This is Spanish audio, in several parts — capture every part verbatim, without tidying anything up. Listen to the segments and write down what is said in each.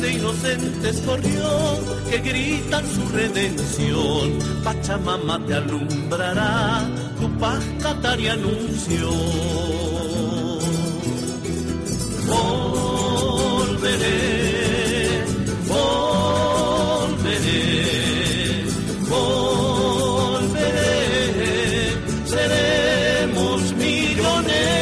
de inocentes corrió, que gritan su redención. Pachamama te alumbrará, Tupac Katari anunció. Volveré, volveré, volveré, seremos millones.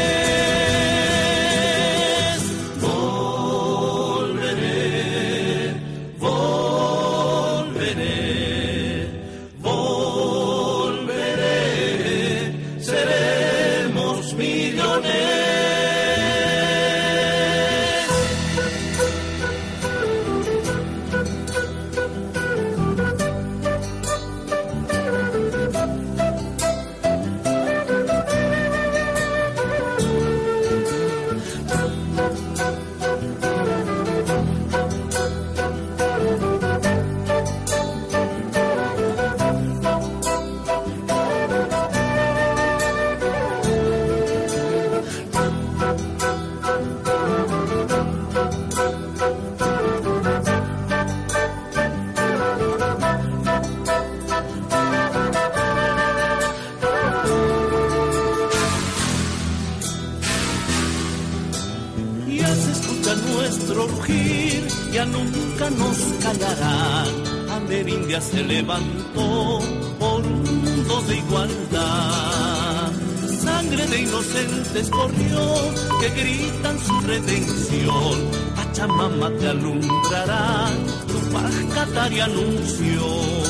Se levantó por un mundo de igualdad. Sangre de inocentes corrió, que gritan su redención. Pachamama te alumbrará, Tupac Katari anunció.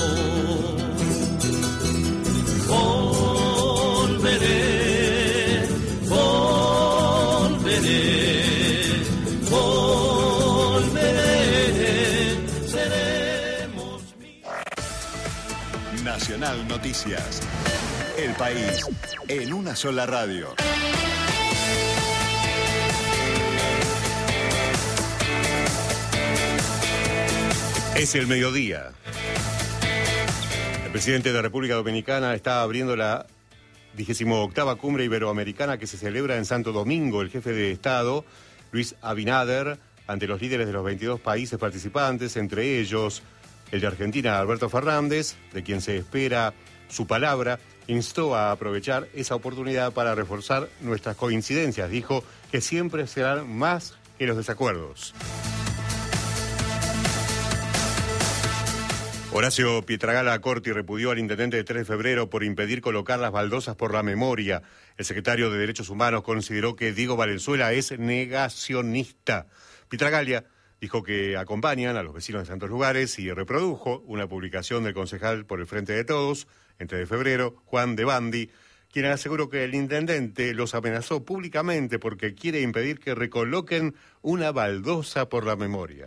Volveré, volveré, volveré, seré. Nacional Noticias. El país en una sola radio. Es el mediodía. El presidente de la República Dominicana está abriendo la vigésima octava cumbre iberoamericana que se celebra en Santo Domingo. El jefe de Estado, Luis Abinader, ante los líderes de los veintidós países participantes, entre ellos el de Argentina, Alberto Fernández, de quien se espera su palabra, instó a aprovechar esa oportunidad para reforzar nuestras coincidencias. Dijo que siempre serán más que los desacuerdos. Horacio Pietragala Corti repudió al intendente de tres de febrero por impedir colocar las baldosas por la memoria. El secretario de Derechos Humanos consideró que Diego Valenzuela es negacionista. Pietragala dijo que acompañan a los vecinos de Santos Lugares y reprodujo una publicación del concejal por el Frente de Todos, en tres de febrero, Juan de Bandi, quien aseguró que el intendente los amenazó públicamente porque quiere impedir que recoloquen una baldosa por la memoria.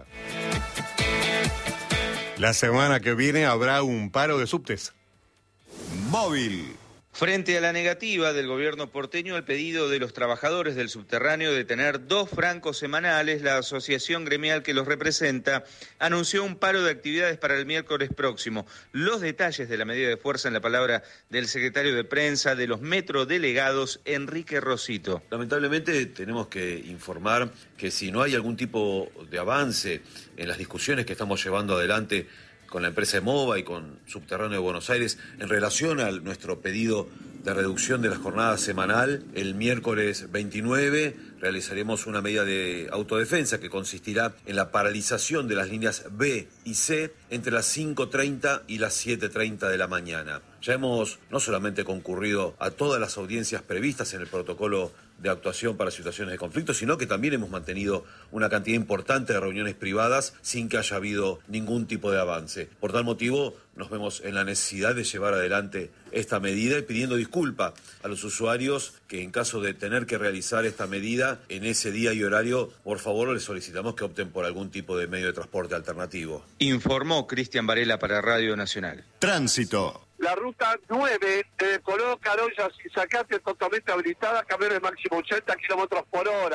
La semana que viene habrá un paro de subtes. Móvil. Frente a la negativa del gobierno porteño al pedido de los trabajadores del subterráneo de tener dos francos semanales, la asociación gremial que los representa anunció un paro de actividades para el miércoles próximo. Los detalles de la medida de fuerza en la palabra del secretario de prensa de los metrodelegados, Enrique Rosito. Lamentablemente tenemos que informar que si no hay algún tipo de avance en las discusiones que estamos llevando adelante con la empresa EMOVA y con Subterráneo de Buenos Aires, en relación a nuestro pedido de reducción de la jornada semanal, el miércoles veintinueve realizaremos una medida de autodefensa que consistirá en la paralización de las líneas B y C entre las cinco treinta y las siete treinta de la mañana. Ya hemos no solamente concurrido a todas las audiencias previstas en el protocolo de actuación para situaciones de conflicto, sino que también hemos mantenido una cantidad importante de reuniones privadas sin que haya habido ningún tipo de avance. Por tal motivo, nos vemos en la necesidad de llevar adelante esta medida y pidiendo disculpa a los usuarios que en caso de tener que realizar esta medida en ese día y horario, por favor les solicitamos que opten por algún tipo de medio de transporte alternativo. Informó Cristian Varela para Radio Nacional. Tránsito. La ruta nueve de Colón, Carolla y Zacate totalmente habilitada, camiones máximo ochenta kilómetros por hora.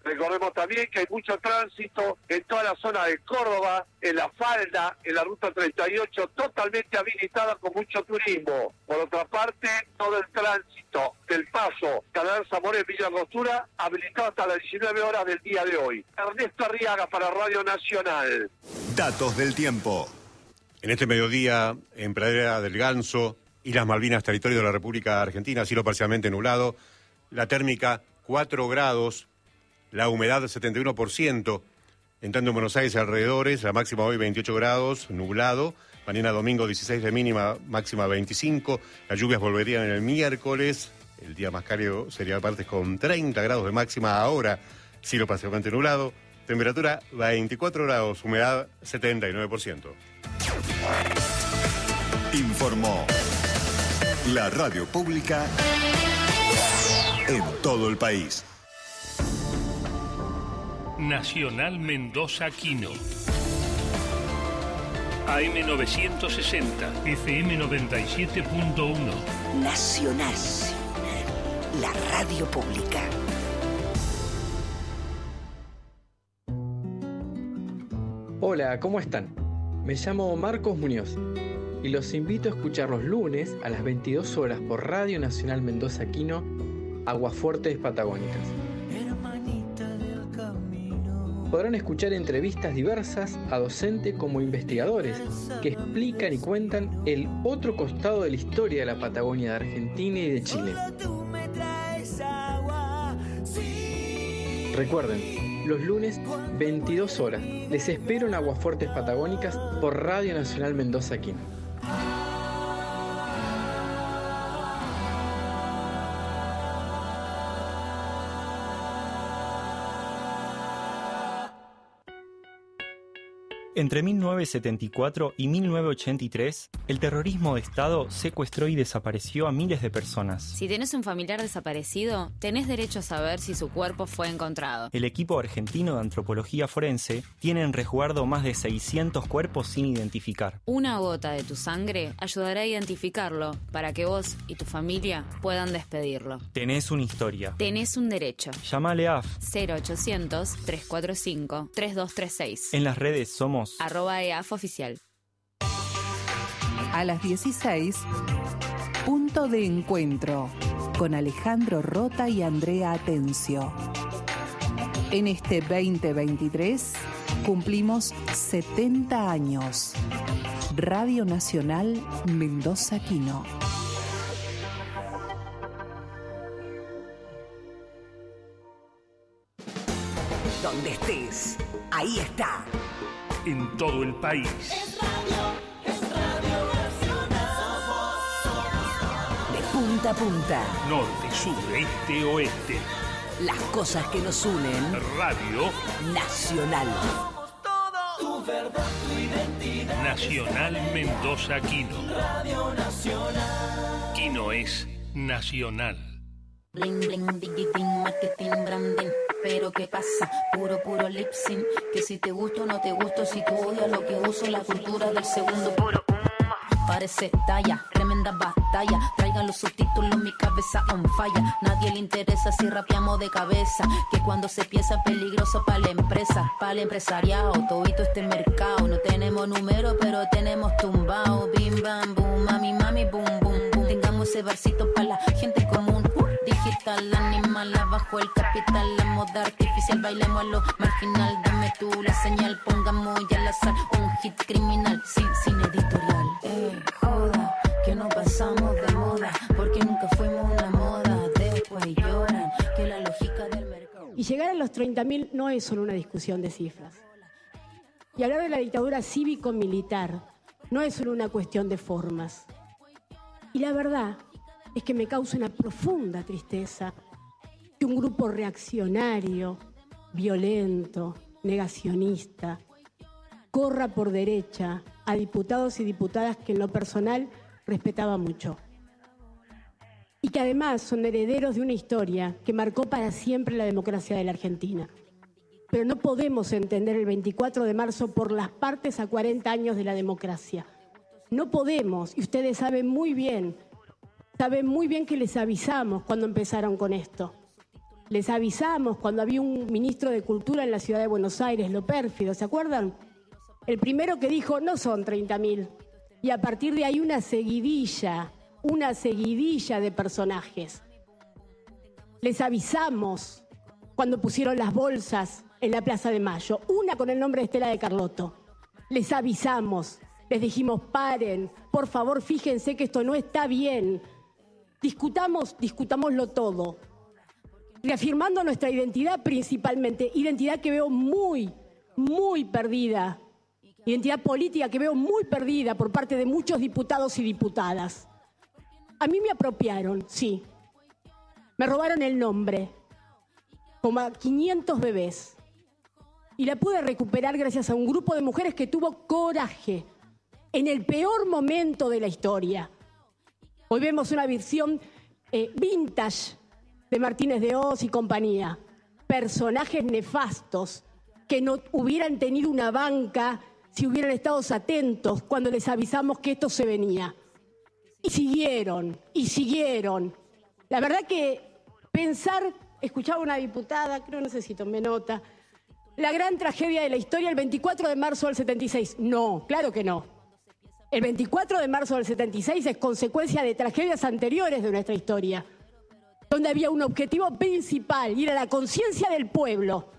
Recordemos también que hay mucho tránsito en toda la zona de Córdoba, en la falda, en la ruta treinta y ocho, totalmente habilitada con mucho turismo. Por otra parte, todo el tránsito del paso Canal Zamora en Villa Angostura habilitado hasta las diecinueve horas del día de hoy. Ernesto Arriaga para Radio Nacional. Datos del tiempo. En este mediodía, en Pradera del Ganso, Islas Malvinas, territorio de la República Argentina, cielo parcialmente nublado, la térmica cuatro grados, la humedad setenta y uno por ciento, en tanto en Buenos Aires y alrededores, la máxima hoy veintiocho grados, nublado, mañana domingo dieciséis de mínima, máxima veinticinco, las lluvias volverían el miércoles, el día más cálido sería partes con treinta grados de máxima ahora, cielo parcialmente nublado, temperatura veinticuatro grados, humedad setenta y nueve por ciento. Informó la radio pública en todo el país. Nacional Mendoza Quino. A M novecientos sesenta, F M noventa y siete punto uno. Nacional, la radio pública. Hola, ¿cómo están? Me llamo Marcos Muñoz y los invito a escuchar los lunes a las veintidós horas por Radio Nacional Mendoza Quino, Aguafuertes Patagónicas. Podrán escuchar entrevistas diversas a docentes como investigadores que explican y cuentan el otro costado de la historia de la Patagonia de Argentina y de Chile. Recuerden, los lunes veintidós horas. Les espero en Aguafuertes Patagónicas por Radio Nacional Mendoza Quino. Entre mil novecientos setenta y cuatro y mil novecientos ochenta y tres, el terrorismo de Estado secuestró y desapareció a miles de personas. Si tenés un familiar desaparecido, tenés derecho a saber si su cuerpo fue encontrado. El equipo argentino de antropología forense tiene en resguardo más de seiscientos cuerpos sin identificar. Una gota de tu sangre ayudará a identificarlo para que vos y tu familia puedan despedirlo. Tenés una historia. Tenés un derecho. Llámale a cero ochocientos, trescientos cuarenta y cinco, treinta y dos treinta y seis. En las redes somos arroba E A F oficial. A las dieciséis, punto de encuentro con Alejandro Rota y Andrea Atencio. En este veinte veintitrés cumplimos setenta años. Radio Nacional Mendoza Quino. Donde estés, ahí está. En todo el país. Es radio, es Radio Nacional. De punta a punta. Norte, sur, este, oeste. Las cosas que nos unen. Radio Nacional. Somos todo. Tu verdad, tu identidad. Nacional Mendoza Quino. Radio Nacional. Quino es nacional. Bling, bling, digi, ding, marketing, branding. Pero ¿qué pasa? Puro, puro lip sync. Que si te gusto o no te gusto, si tú odias lo que uso, la cultura del segundo puro. Parece talla, tremenda batalla. Traigan los subtítulos, mi cabeza on fire. Nadie le interesa si rapeamos de cabeza. Que cuando se piensa peligroso para la empresa, para el empresariado, todito este mercado. No tenemos número, pero tenemos tumbao. Bim, bam, boom, mami, mami, boom, boom, boom. Tengamos ese versito para la gente común. Digital, animal, abajo el capital, la moda artificial, bailemos a lo marginal. Dame tú la señal, pongamos ya al azar un hit criminal, sin, sin editorial. Eh, joda, que no pasamos de moda, porque nunca fuimos una moda. Después lloran, que la lógica del mercado. Y llegar a los treinta mil no es solo una discusión de cifras. Y hablar de la dictadura cívico-militar no es solo una cuestión de formas. Y la verdad es que me causa una profunda tristeza que un grupo reaccionario, violento, negacionista, corra por derecha a diputados y diputadas que en lo personal respetaba mucho. Y que además son herederos de una historia que marcó para siempre la democracia de la Argentina. Pero no podemos entender el veinticuatro de marzo por las partes a cuarenta años de la democracia. No podemos, y ustedes saben muy bien, saben muy bien que les avisamos cuando empezaron con esto. Les avisamos cuando había un ministro de Cultura en la ciudad de Buenos Aires, lo pérfido, ¿se acuerdan? El primero que dijo, no son treinta mil. Y a partir de ahí una seguidilla, una seguidilla de personajes. Les avisamos cuando pusieron las bolsas en la Plaza de Mayo, una con el nombre de Estela de Carlotto. Les avisamos, les dijimos, paren, por favor, fíjense que esto no está bien. Discutamos, discutámoslo todo. Reafirmando nuestra identidad principalmente, identidad que veo muy, muy perdida, identidad política que veo muy perdida por parte de muchos diputados y diputadas. A mí me apropiaron, sí. Me robaron el nombre, como a quinientos bebés. Y la pude recuperar gracias a un grupo de mujeres que tuvo coraje en el peor momento de la historia. Hoy vemos una versión eh, vintage de Martínez de Hoz y compañía. Personajes nefastos que no hubieran tenido una banca si hubieran estado atentos cuando les avisamos que esto se venía. Y siguieron, y siguieron. La verdad que pensar, escuchaba una diputada, creo, no sé si tomé nota, la gran tragedia de la historia el veinticuatro de marzo del setenta y seis. No, claro que no. El veinticuatro de marzo del setenta y seis es consecuencia de tragedias anteriores de nuestra historia, donde había un objetivo principal, y era la conciencia del pueblo,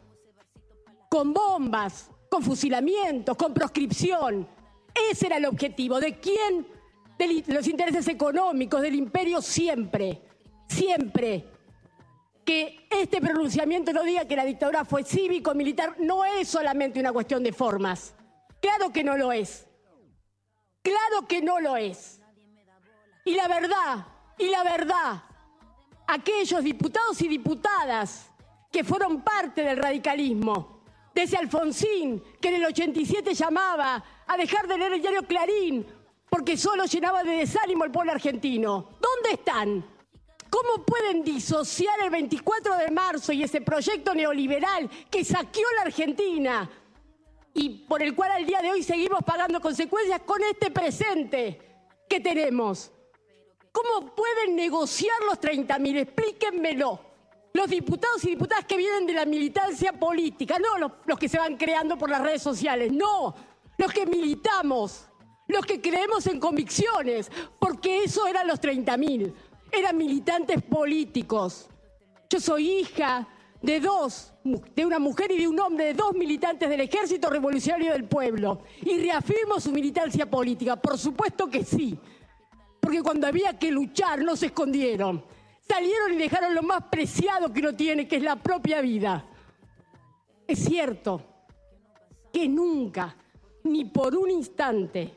con bombas, con fusilamientos, con proscripción. Ese era el objetivo. ¿De quién? De los intereses económicos, del imperio, siempre, siempre. Que este pronunciamiento no diga que la dictadura fue cívico-militar, no es solamente una cuestión de formas. Claro que no lo es. Claro que no lo es. Y la verdad, y la verdad, aquellos diputados y diputadas que fueron parte del radicalismo, de ese Alfonsín que en el ochenta y siete llamaba a dejar de leer el diario Clarín porque solo llenaba de desánimo al pueblo argentino. ¿Dónde están? ¿Cómo pueden disociar el veinticuatro de marzo y ese proyecto neoliberal que saqueó la Argentina y por el cual al día de hoy seguimos pagando consecuencias con este presente que tenemos? ¿Cómo pueden negociar los treinta mil? Explíquenmelo. Los diputados y diputadas que vienen de la militancia política, no los, los que se van creando por las redes sociales, no, los que militamos, los que creemos en convicciones, porque eso eran los treinta mil. Eran militantes políticos. Yo soy hija de dos, de una mujer y de un hombre, de dos militantes del Ejército Revolucionario del Pueblo. Y reafirmo su militancia política. Por supuesto que sí. Porque cuando había que luchar no se escondieron. Salieron y dejaron lo más preciado que uno tiene, que es la propia vida. Es cierto que nunca, ni por un instante,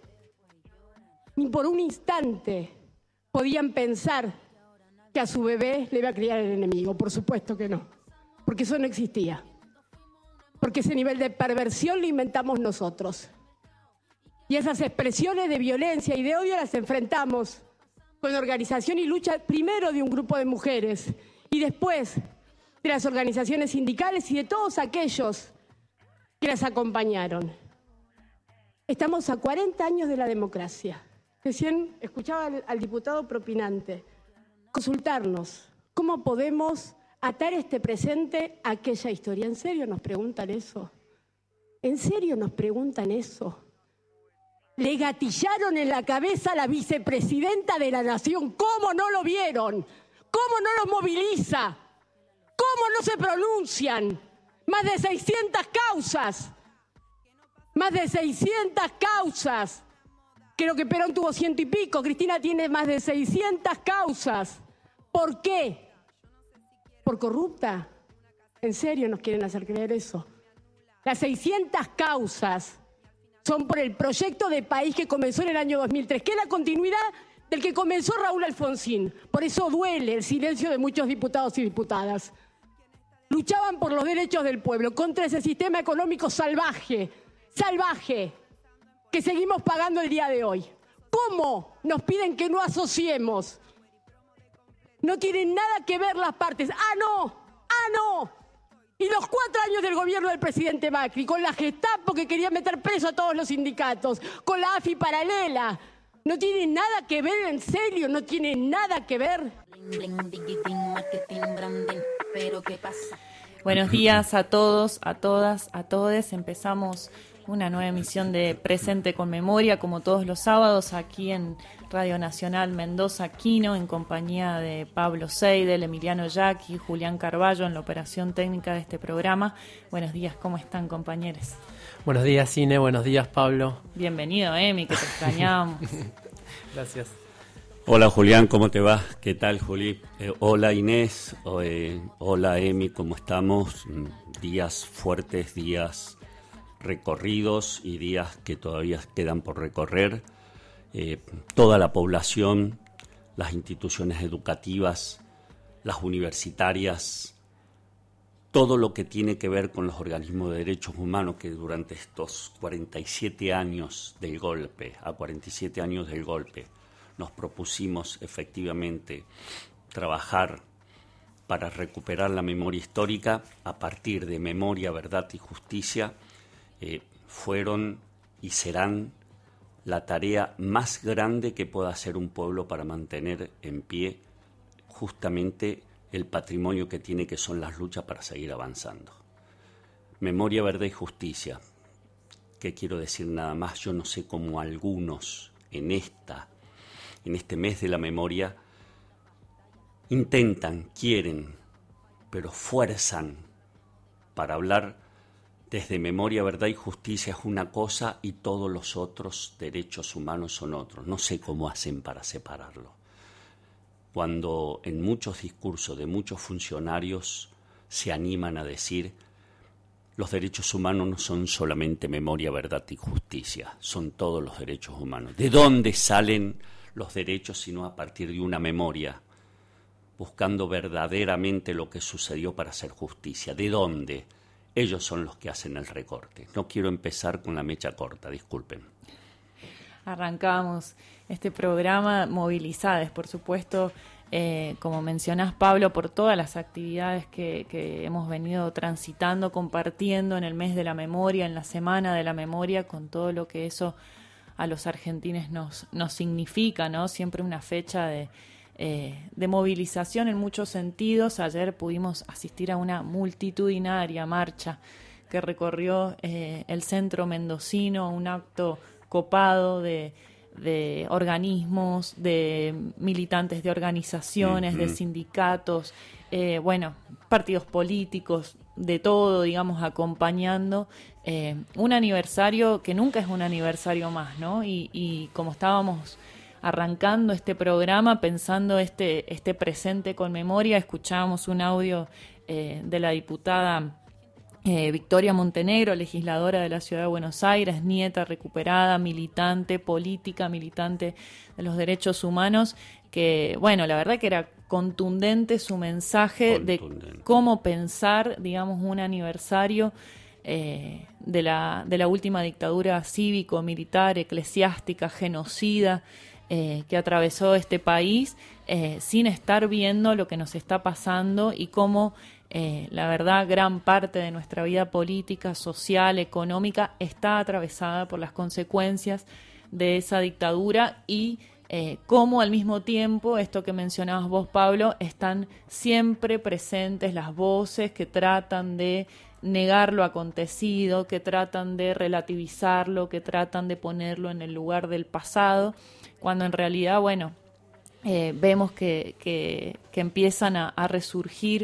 ni por un instante, podían pensar que a su bebé le iba a criar el enemigo. Por supuesto que no, porque eso no existía. Porque ese nivel de perversión lo inventamos nosotros. Y esas expresiones de violencia y de odio las enfrentamos con organización y lucha, primero de un grupo de mujeres y después de las organizaciones sindicales y de todos aquellos que las acompañaron. Estamos a cuarenta años de la democracia. Recién escuchaba al, al diputado propinante consultarnos cómo podemos atar este presente a aquella historia. ¿En serio nos preguntan eso? ¿En serio nos preguntan eso? Le gatillaron en la cabeza a la vicepresidenta de la Nación. ¿Cómo no lo vieron? ¿Cómo no los moviliza? ¿Cómo no se pronuncian? Más de seiscientas causas. Más de seiscientas causas. Creo que Perón tuvo ciento y pico. Cristina tiene más de seiscientas causas. ¿Por qué? ¿Por corrupta? ¿En serio nos quieren hacer creer eso? Las seiscientas causas son por el proyecto de país que comenzó en el año dos mil tres, que es la continuidad del que comenzó Raúl Alfonsín. Por eso duele el silencio de muchos diputados y diputadas. Luchaban por los derechos del pueblo contra ese sistema económico salvaje, salvaje, que seguimos pagando el día de hoy. ¿Cómo nos piden que no asociemos? No tienen nada que ver las partes. ¡Ah, no! ¡Ah, no! Y los cuatro años del gobierno del presidente Macri, con la Gestapo que quería meter preso a todos los sindicatos, con la A F I paralela, No tiene nada que ver, en serio, no tiene nada que ver. Buenos días a todos, a todas, a todes. Empezamos una nueva emisión de Presente con Memoria, como todos los sábados, aquí en Radio Nacional Mendoza Quino, en compañía de Pablo Seidel, Emiliano Yaqui, Julián Carballo, en la operación técnica de este programa. Buenos días, ¿cómo están, compañeros? Buenos días, Cine, buenos días, Pablo. Bienvenido, Emi, que te extrañamos. Gracias. Hola, Julián, ¿cómo te va? ¿Qué tal, Juli? Eh, hola, Inés. Eh, hola, Emi, ¿cómo estamos? Días fuertes, días recorridos y días que todavía quedan por recorrer. Eh, toda la población, las instituciones educativas, las universitarias, todo lo que tiene que ver con los organismos de derechos humanos que durante estos cuarenta y siete años del golpe, a cuarenta y siete años del golpe, nos propusimos efectivamente trabajar para recuperar la memoria histórica a partir de Memoria, Verdad y Justicia, eh, fueron y serán la tarea más grande que pueda hacer un pueblo para mantener en pie justamente el patrimonio que tiene, que son las luchas para seguir avanzando. Memoria, Verdad y Justicia. ¿Qué quiero decir nada más? Yo no sé cómo algunos en esta, en este mes de la memoria, intentan, quieren, pero fuerzan para hablar desde Memoria, Verdad y Justicia es una cosa y todos los otros derechos humanos son otros. No sé cómo hacen para separarlo. Cuando en muchos discursos de muchos funcionarios se animan a decir los derechos humanos no son solamente memoria, verdad y justicia, son todos los derechos humanos. ¿De dónde salen los derechos sino a partir de una memoria, buscando verdaderamente lo que sucedió para hacer justicia? ¿De dónde? Ellos son los que hacen el recorte. No quiero empezar con la mecha corta, disculpen. Arrancamos este programa movilizadas, por supuesto, eh, como mencionás, Pablo, por todas las actividades que, que hemos venido transitando, compartiendo en el mes de la memoria, en la semana de la memoria, con todo lo que eso a los argentines nos, nos significa, ¿no? Siempre una fecha de, eh, de movilización en muchos sentidos. Ayer pudimos asistir a una multitudinaria marcha que recorrió eh, el centro mendocino, un acto copado de, de organismos, de militantes de organizaciones, uh-huh. de sindicatos, eh, bueno, partidos políticos, de todo, digamos, acompañando eh, un aniversario que nunca es un aniversario más, ¿no? Y, y como estábamos arrancando este programa, pensando este, este presente con memoria, escuchábamos un audio eh, de la diputada Eh, Victoria Montenegro, legisladora de la Ciudad de Buenos Aires, nieta recuperada, militante política, militante de los derechos humanos, que, bueno, la verdad que era contundente su mensaje contundente. de cómo pensar, digamos, un aniversario eh, de la, de la última dictadura cívico-militar, eclesiástica, genocida, eh, que atravesó este país, eh, sin estar viendo lo que nos está pasando y cómo Eh, la verdad, gran parte de nuestra vida política, social, económica está atravesada por las consecuencias de esa dictadura y eh, cómo al mismo tiempo, esto que mencionabas vos, Pablo, están siempre presentes las voces que tratan de negar lo acontecido, que tratan de relativizarlo, que tratan de ponerlo en el lugar del pasado, cuando en realidad, bueno, eh, vemos que, que, que empiezan a, a resurgir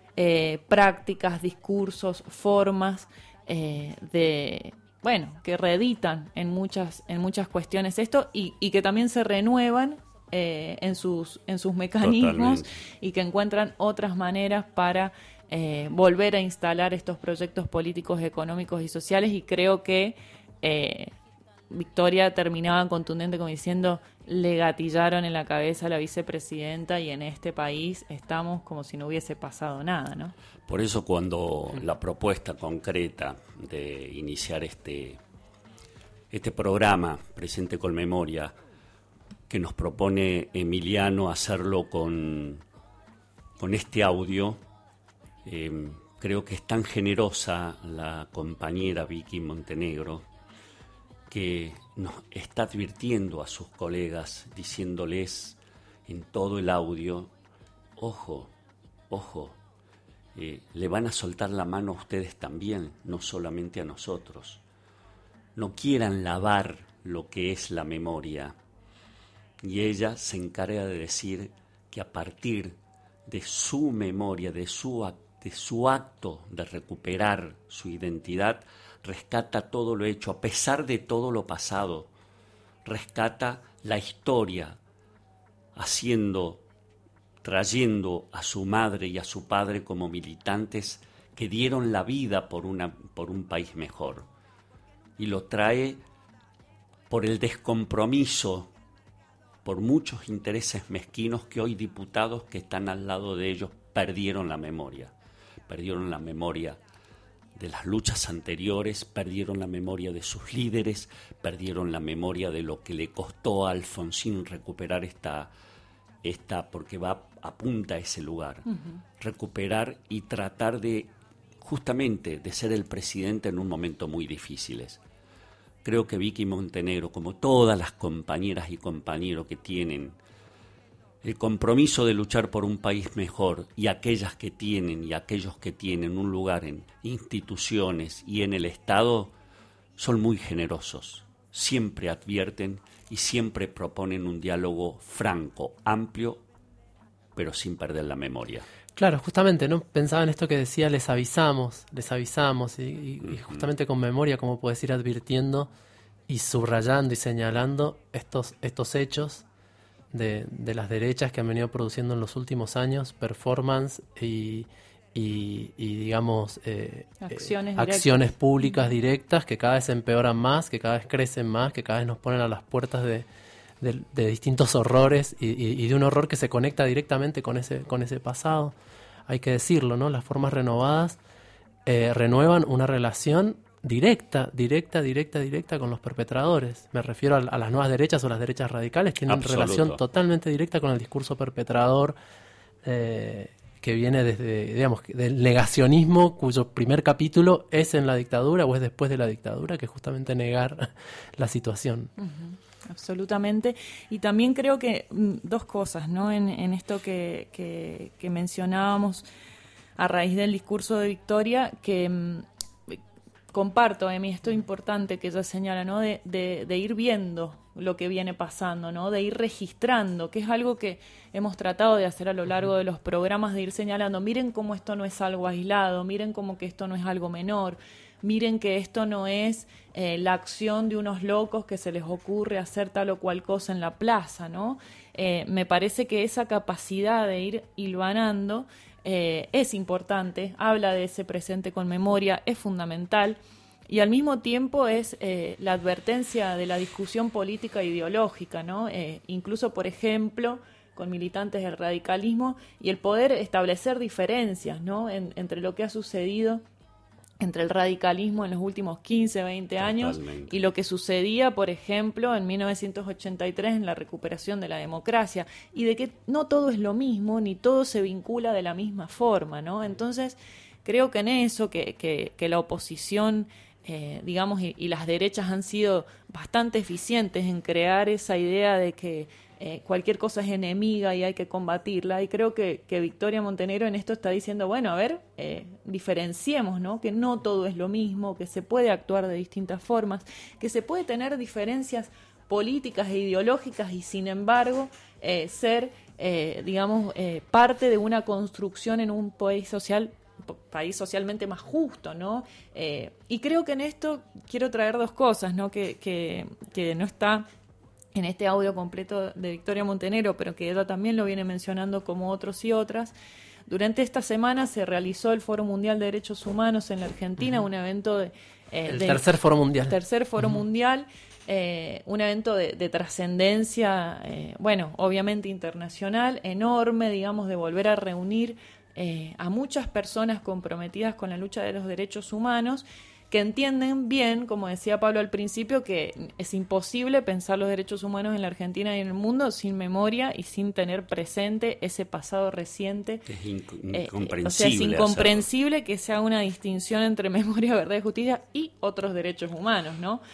Eh, prácticas, discursos, formas eh, de, bueno, que reeditan en muchas, en muchas cuestiones esto y, y que también se renuevan eh, en sus, en sus mecanismos. Totalmente. Y que encuentran otras maneras para eh, volver a instalar estos proyectos políticos, económicos y sociales, y creo que eh, Victoria terminaba contundente como diciendo: le gatillaron en la cabeza a la vicepresidenta y en este país estamos como si no hubiese pasado nada, ¿no? Por eso cuando la propuesta concreta de iniciar este, este programa Presente con Memoria, que nos propone Emiliano hacerlo con, con este audio, eh, creo que es tan generosa la compañera Vicky Montenegro, que nos está advirtiendo a sus colegas, diciéndoles en todo el audio, ojo, ojo, eh, le van a soltar la mano a ustedes también, no solamente a nosotros. No quieran lavar lo que es la memoria. Y ella se encarga de decir que a partir de su memoria, de su, de su acto de recuperar su identidad, rescata todo lo hecho, a pesar de todo lo pasado, rescata la historia, haciendo, trayendo a su madre y a su padre como militantes que dieron la vida por, una, por un país mejor. Y lo trae por el descompromiso, por muchos intereses mezquinos que hoy diputados que están al lado de ellos perdieron la memoria. Perdieron la memoria de las luchas anteriores, perdieron la memoria de sus líderes, perdieron la memoria de lo que le costó a Alfonsín recuperar esta, esta porque va apunta a ese lugar. Uh-huh. Recuperar y tratar de, justamente, de ser el presidente en un momento muy difícil. Creo que Vicky Montenegro, como todas las compañeras y compañeros que tienen el compromiso de luchar por un país mejor, y aquellas que tienen y aquellos que tienen un lugar en instituciones y en el Estado, son muy generosos. Siempre advierten y siempre proponen un diálogo franco, amplio, pero sin perder la memoria. Claro, justamente, ¿no? Pensaba en esto que decía, les avisamos, les avisamos, y, y, uh-huh. y justamente con memoria, como puedes ir advirtiendo y subrayando y señalando estos, estos hechos de, de las derechas que han venido produciendo en los últimos años, performance y, y, y digamos, eh, acciones, eh, acciones públicas directas que cada vez empeoran más, que cada vez crecen más, que cada vez nos ponen a las puertas de... De, de distintos horrores y, y, y de un horror que se conecta directamente con ese, con ese pasado. Hay que decirlo, ¿no? Las formas renovadas eh, renuevan una relación directa, directa, directa, directa con los perpetradores. Me refiero a, a las nuevas derechas o las derechas radicales, tienen Absoluto. relación totalmente directa con el discurso perpetrador eh, que viene desde, digamos, del negacionismo, cuyo primer capítulo es en la dictadura o es después de la dictadura, que es justamente negar la situación. Uh-huh. Absolutamente. Y también creo que dos cosas, ¿no? En, en esto que, que, que mencionábamos a raíz del discurso de Victoria, que mmm, comparto, Emi, esto importante que ella señala, ¿no? De, de, de ir viendo lo que viene pasando, ¿no? De ir registrando, que es algo que hemos tratado de hacer a lo largo de los programas, de ir señalando, miren cómo esto no es algo aislado, miren cómo que esto no es algo menor, miren que esto no es eh, la acción de unos locos que se les ocurre hacer tal o cual cosa en la plaza, ¿no? Eh, me parece que esa capacidad de ir hilvanando eh, es importante, habla de ese presente con memoria, es fundamental, y al mismo tiempo es eh, la advertencia de la discusión política e ideológica, ¿no? Eh, incluso, por ejemplo, con militantes del radicalismo, y el poder establecer diferencias, ¿no? En, entre lo que ha sucedido entre el radicalismo en los últimos quince, veinte años Totalmente. Y lo que sucedía, por ejemplo, en mil novecientos ochenta y tres en la recuperación de la democracia, y de que no todo es lo mismo, ni todo se vincula de la misma forma, ¿no? Entonces, creo que en eso, que, que, que la oposición, eh, digamos, y, y las derechas han sido bastante eficientes en crear esa idea de que Eh, cualquier cosa es enemiga y hay que combatirla, y creo que, que Victoria Montenegro en esto está diciendo, bueno, a ver, eh, diferenciemos, ¿no? Que no todo es lo mismo, que se puede actuar de distintas formas, que se puede tener diferencias políticas e ideológicas y sin embargo eh, ser, eh, digamos, eh, parte de una construcción en un país social país socialmente más justo, ¿no? Eh, y creo que en esto quiero traer dos cosas, ¿no? Que, que, que no está en este audio completo de Victoria Montenegro, pero que ella también lo viene mencionando como otros y otras. Durante esta semana se realizó el Foro Mundial de Derechos Humanos en la Argentina, uh-huh. un evento de... Eh, el de, tercer Foro Mundial. Tercer Foro uh-huh. Mundial, eh, un evento de, de trascendencia, eh, bueno, obviamente internacional, enorme, digamos, de volver a reunir eh, a muchas personas comprometidas con la lucha de los derechos humanos, que entienden bien, como decía Pablo al principio, que es imposible pensar los derechos humanos en la Argentina y en el mundo sin memoria y sin tener presente ese pasado reciente. Es inc- incomprensible. Eh, o sea, es incomprensible hacerlo. Que se haga una distinción entre memoria, verdad y justicia y otros derechos humanos, ¿no?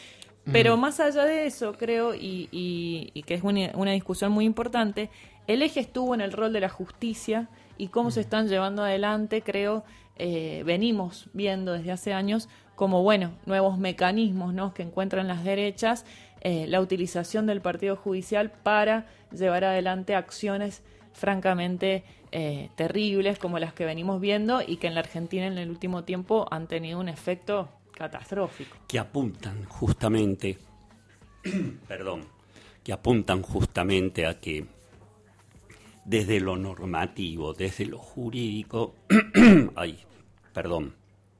Pero más allá de eso, creo, y, y, y que es una, una discusión muy importante, el eje estuvo en el rol de la justicia y cómo se están llevando adelante, creo, eh, venimos viendo desde hace años como, bueno, nuevos mecanismos, ¿no?, que encuentran las derechas, eh, la utilización del partido judicial para llevar adelante acciones francamente eh, terribles como las que venimos viendo y que en la Argentina en el último tiempo han tenido un efecto catastrófico. Que apuntan justamente, perdón, que apuntan justamente a que desde lo normativo, desde lo jurídico, ay, perdón,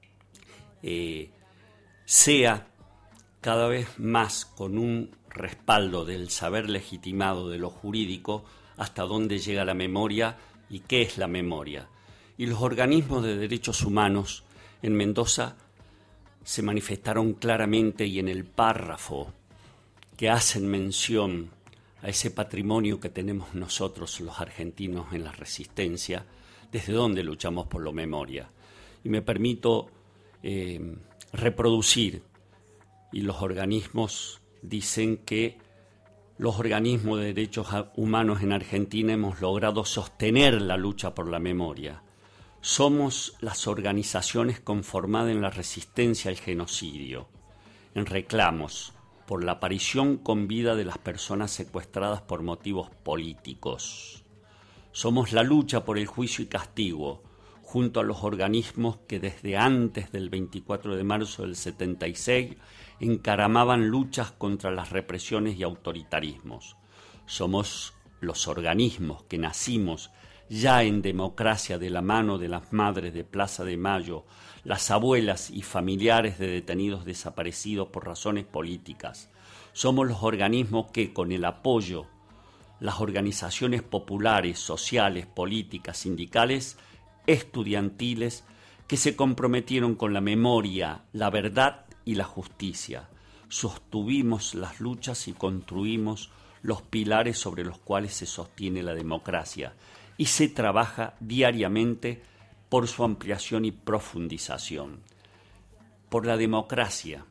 eh, sea cada vez más con un respaldo del saber legitimado de lo jurídico hasta dónde llega la memoria y qué es la memoria. Y los organismos de derechos humanos en Mendoza se manifestaron claramente y en el párrafo que hacen mención a ese patrimonio que tenemos nosotros los argentinos en la resistencia, desde donde luchamos por la memoria. Y me permito eh, reproducir, y los organismos dicen que los organismos de derechos humanos en Argentina hemos logrado sostener la lucha por la memoria. Somos las organizaciones conformadas en la resistencia al genocidio, en reclamos por la aparición con vida de las personas secuestradas por motivos políticos. Somos la lucha por el juicio y castigo, junto a los organismos que desde antes del veinticuatro de marzo del setenta y seis encaramaban luchas contra las represiones y autoritarismos. Somos los organismos que nacimos ya en democracia de la mano de las madres de Plaza de Mayo, las abuelas y familiares de detenidos desaparecidos por razones políticas. Somos los organismos que, con el apoyo, las organizaciones populares, sociales, políticas, sindicales, estudiantiles, que se comprometieron con la memoria, la verdad y la justicia. Sostuvimos las luchas y construimos los pilares sobre los cuales se sostiene la democracia y se trabaja diariamente por su ampliación y profundización. Por la democracia.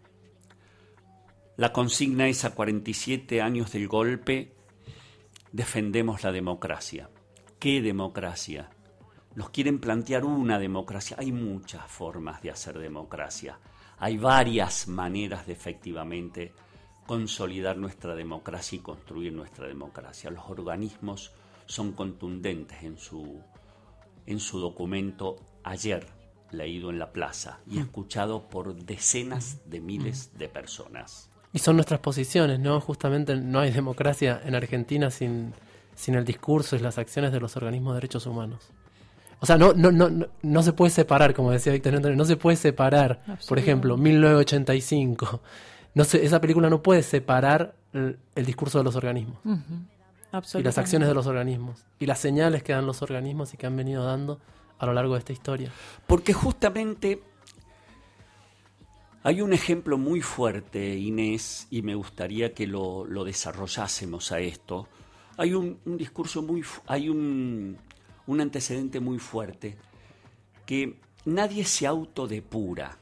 La consigna es: a cuarenta y siete años del golpe, defendemos la democracia. ¿Qué democracia? Nos quieren plantear una democracia. Hay muchas formas de hacer democracia. Hay varias maneras de efectivamente consolidar nuestra democracia y construir nuestra democracia. Los organismos son contundentes en su, en su documento ayer, leído en la plaza y escuchado por decenas de miles de personas. Y son nuestras posiciones, ¿no? Justamente no hay democracia en Argentina sin, sin el discurso y las acciones de los organismos de derechos humanos. O sea, no, no, no, no, no se puede separar, como decía Víctor Antonio, no se puede separar, por ejemplo, mil novecientos ochenta y cinco. No se, esa película no puede separar el, el discurso de los organismos. Uh-huh. Y las acciones de los organismos. Y las señales que dan los organismos y que han venido dando a lo largo de esta historia. Porque justamente hay un ejemplo muy fuerte, Inés, y me gustaría que lo, lo desarrollásemos a esto. Hay un, un discurso muy... hay un... un antecedente muy fuerte, que nadie se autodepura.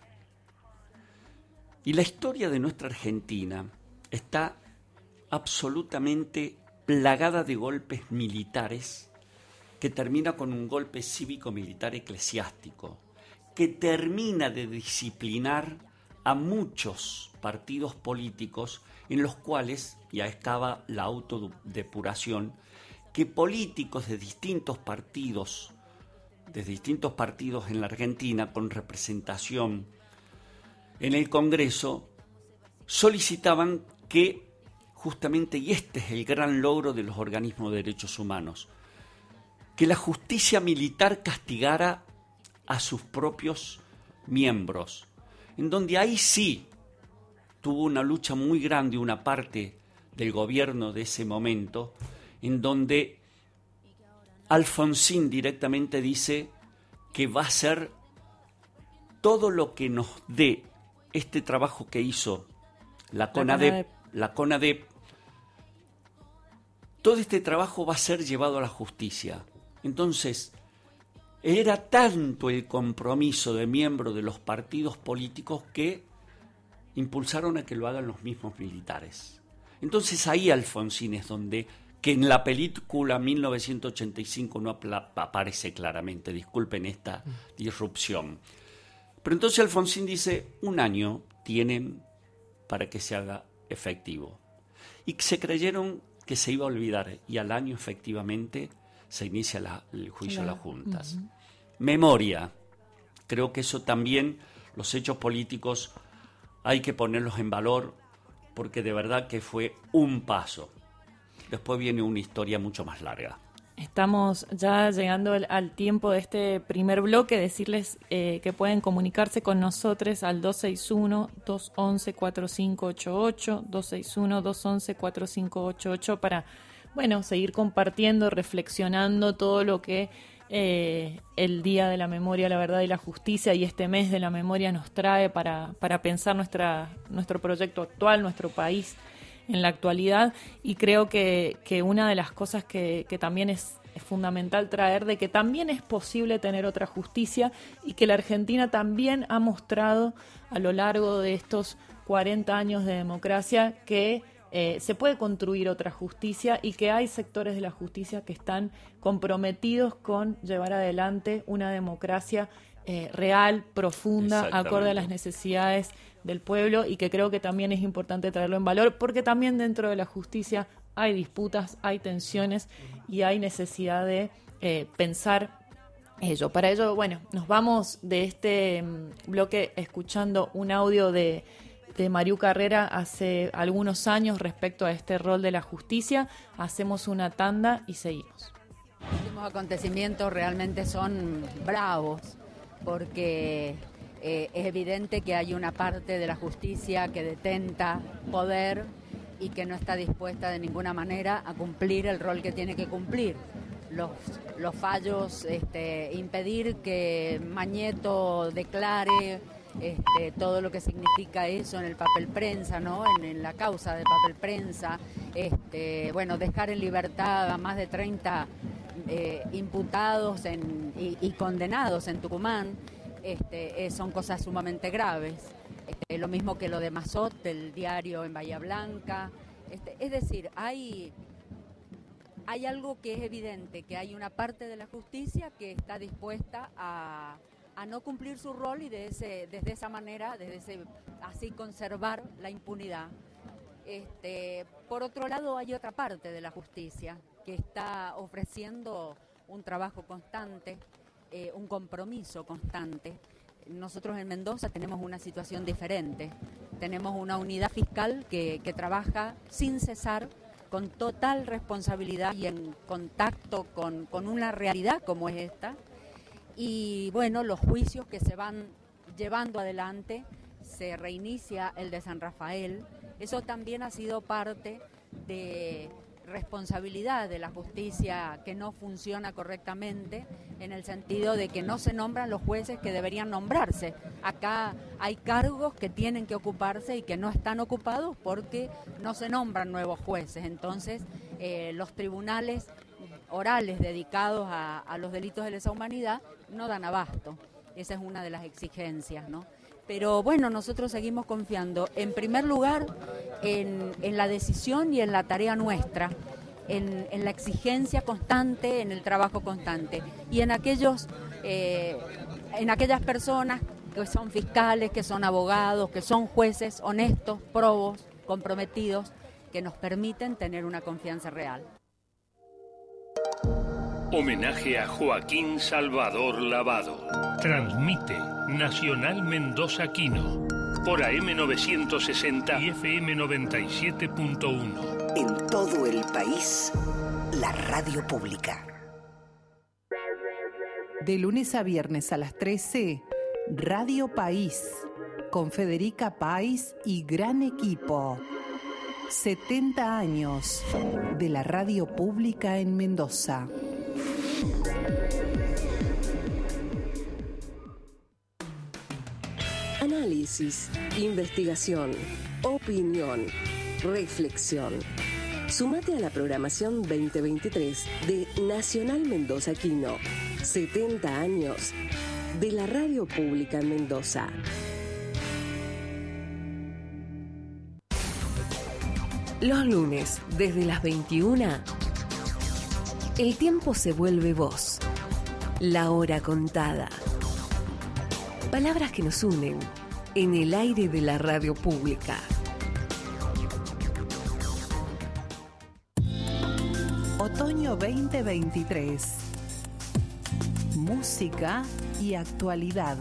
Y la historia de nuestra Argentina está absolutamente plagada de golpes militares, que termina con un golpe cívico-militar eclesiástico, que termina de disciplinar a muchos partidos políticos en los cuales ya estaba la autodepuración, que políticos de distintos partidos, de distintos partidos en la Argentina con representación en el Congreso, solicitaban que justamente, y este es el gran logro de los organismos de derechos humanos, que la justicia militar castigara a sus propios miembros, en donde ahí sí tuvo una lucha muy grande una parte del gobierno de ese momento, en donde Alfonsín directamente dice que va a hacer todo lo que nos dé este trabajo que hizo la CONADEP, la CONADEP, todo este trabajo va a ser llevado a la justicia. Entonces, era tanto el compromiso de miembros de los partidos políticos que impulsaron a que lo hagan los mismos militares. Entonces ahí Alfonsín es donde, que en la película mil novecientos ochenta y cinco no aparece claramente, disculpen esta disrupción. Pero entonces Alfonsín dice, un año tienen para que se haga efectivo. Y se creyeron que se iba a olvidar, y al año efectivamente se inicia la, el juicio claro. de las juntas. Uh-huh. Memoria. Creo que eso también, los hechos políticos, hay que ponerlos en valor, porque de verdad que fue un paso. Después viene una historia mucho más larga. Estamos ya llegando al, al tiempo de este primer bloque, decirles eh, que pueden comunicarse con nosotros al dos seis uno, dos once, cuatro cinco ocho ocho, dos seis uno, dos once, cuatro cinco ocho ocho para, bueno, seguir compartiendo, reflexionando todo lo que eh, el Día de la Memoria, la Verdad y la Justicia y este mes de la memoria nos trae para, para pensar nuestra, nuestro proyecto actual, nuestro país en la actualidad, y creo que, que una de las cosas que, que también es, es fundamental traer, de que también es posible tener otra justicia, y que la Argentina también ha mostrado a lo largo de estos cuarenta años de democracia que eh, se puede construir otra justicia, y que hay sectores de la justicia que están comprometidos con llevar adelante una democracia eh, real, profunda, acorde a las necesidades del pueblo, y que creo que también es importante traerlo en valor, porque también dentro de la justicia hay disputas, hay tensiones y hay necesidad de eh, pensar ello. Para ello, bueno, nos vamos de este mm, bloque escuchando un audio de, de Mariú Carrera hace algunos años respecto a este rol de la justicia. Hacemos una tanda y seguimos. Los últimos acontecimientos realmente son bravos, porque Eh, es evidente que hay una parte de la justicia que detenta poder y que no está dispuesta de ninguna manera a cumplir el rol que tiene que cumplir. Los, los fallos, este, impedir que Mañeto declare este, todo lo que significa eso en el papel prensa, ¿no? En, en la causa de papel prensa, este, bueno, dejar en libertad a más de treinta eh, imputados en, y, y condenados en Tucumán. Este, eh, son cosas sumamente graves, este, lo mismo que lo de Mazot, del diario en Bahía Blanca, este, es decir, hay, hay algo que es evidente, que hay una parte de la justicia que está dispuesta a, a no cumplir su rol y de ese, desde esa manera, desde ese, así conservar la impunidad. Este, por otro lado, hay otra parte de la justicia que está ofreciendo un trabajo constante, Eh, un compromiso constante. Nosotros en Mendoza tenemos una situación diferente. Tenemos una unidad fiscal que, que trabaja sin cesar, con total responsabilidad y en contacto con, con una realidad como es esta. Y bueno, los juicios que se van llevando adelante, se reinicia el de San Rafael. Eso también ha sido parte de responsabilidad de la justicia que no funciona correctamente, en el sentido de que no se nombran los jueces que deberían nombrarse. Acá hay cargos que tienen que ocuparse y que no están ocupados porque no se nombran nuevos jueces. Entonces, eh, los tribunales orales dedicados a, a los delitos de lesa humanidad no dan abasto. Esa es una de las exigencias, ¿no? Pero bueno, nosotros seguimos confiando, en primer lugar, en, en la decisión y en la tarea nuestra, en, en la exigencia constante, en el trabajo constante, y en aquellos, eh, en aquellas personas que son fiscales, que son abogados, que son jueces honestos, probos, comprometidos, que nos permiten tener una confianza real. Homenaje a Joaquín Salvador Lavado. Transmite Nacional Mendoza Quino por A M novecientos sesenta y F M noventa y siete punto uno. En todo el país, la radio pública. De lunes a viernes a las trece, Radio País, con Federica País y gran equipo. setenta años de la radio pública en Mendoza. Análisis, investigación, opinión, reflexión. Súmate a la programación veinte veintitrés de Nacional Mendoza Quino. setenta años de la radio pública en Mendoza. Los lunes, desde las veintiuna, el tiempo se vuelve voz. La hora contada. Palabras que nos unen en el aire de la radio pública. Otoño veinte veintitrés. Música y actualidad.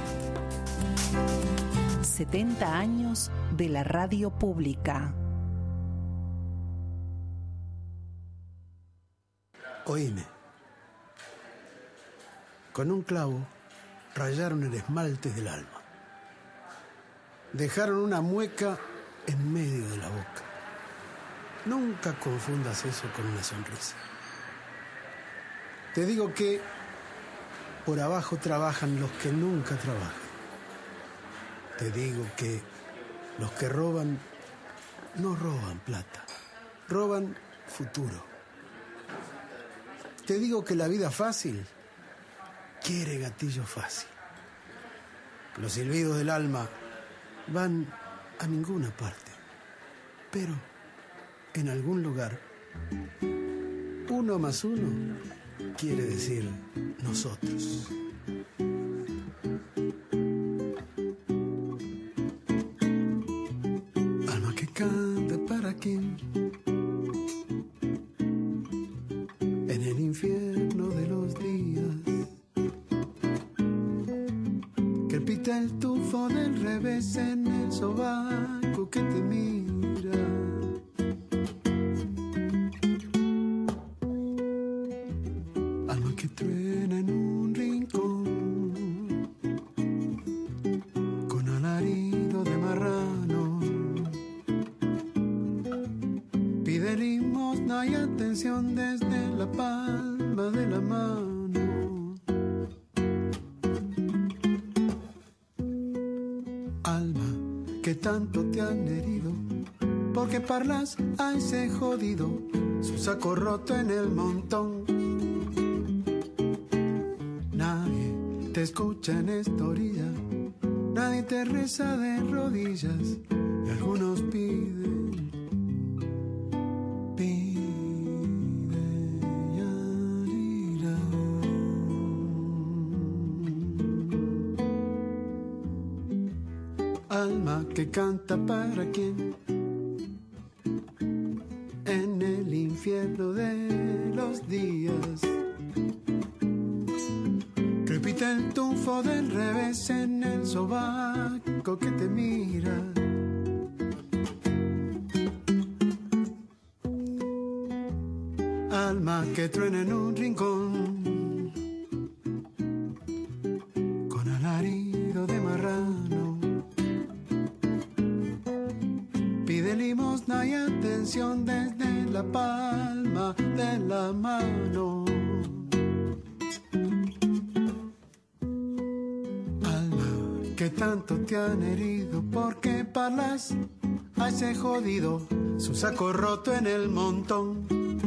setenta años de la radio pública. Oíme. Con un clavo rayaron el esmalte del alma. Dejaron una mueca en medio de la boca. Nunca confundas eso con una sonrisa. Te digo que por abajo trabajan los que nunca trabajan. Te digo que los que roban no roban plata, roban futuro. Te digo que la vida fácil quiere gatillo fácil. Los silbidos del alma van a ninguna parte, pero en algún lugar, uno más uno quiere decir nosotros. Alma que canta para quién, en el infierno de los días, crepita el tufo del revés en el sobaco que te mira. Alma que truena en un rincón, con alarido de marrano, pide limosna y atención desde la palma de la mano. Alma que tanto te han herido, porque parlas a ese jodido, su saco roto en el montón. Nadie te escucha en esta orilla, nadie te reza de rodillas, y algunos piden, piden yarira. Alma que canta para quién, en el infierno de los días, crepita el tufo del revés en el sobaco que te mira. Alma que truena en un rincón, con alarido de marrano, pide limosna y atención desde la palma de la mano. Alma que tanto te han herido, porque parlas a ese jodido, su saco roto en el montón.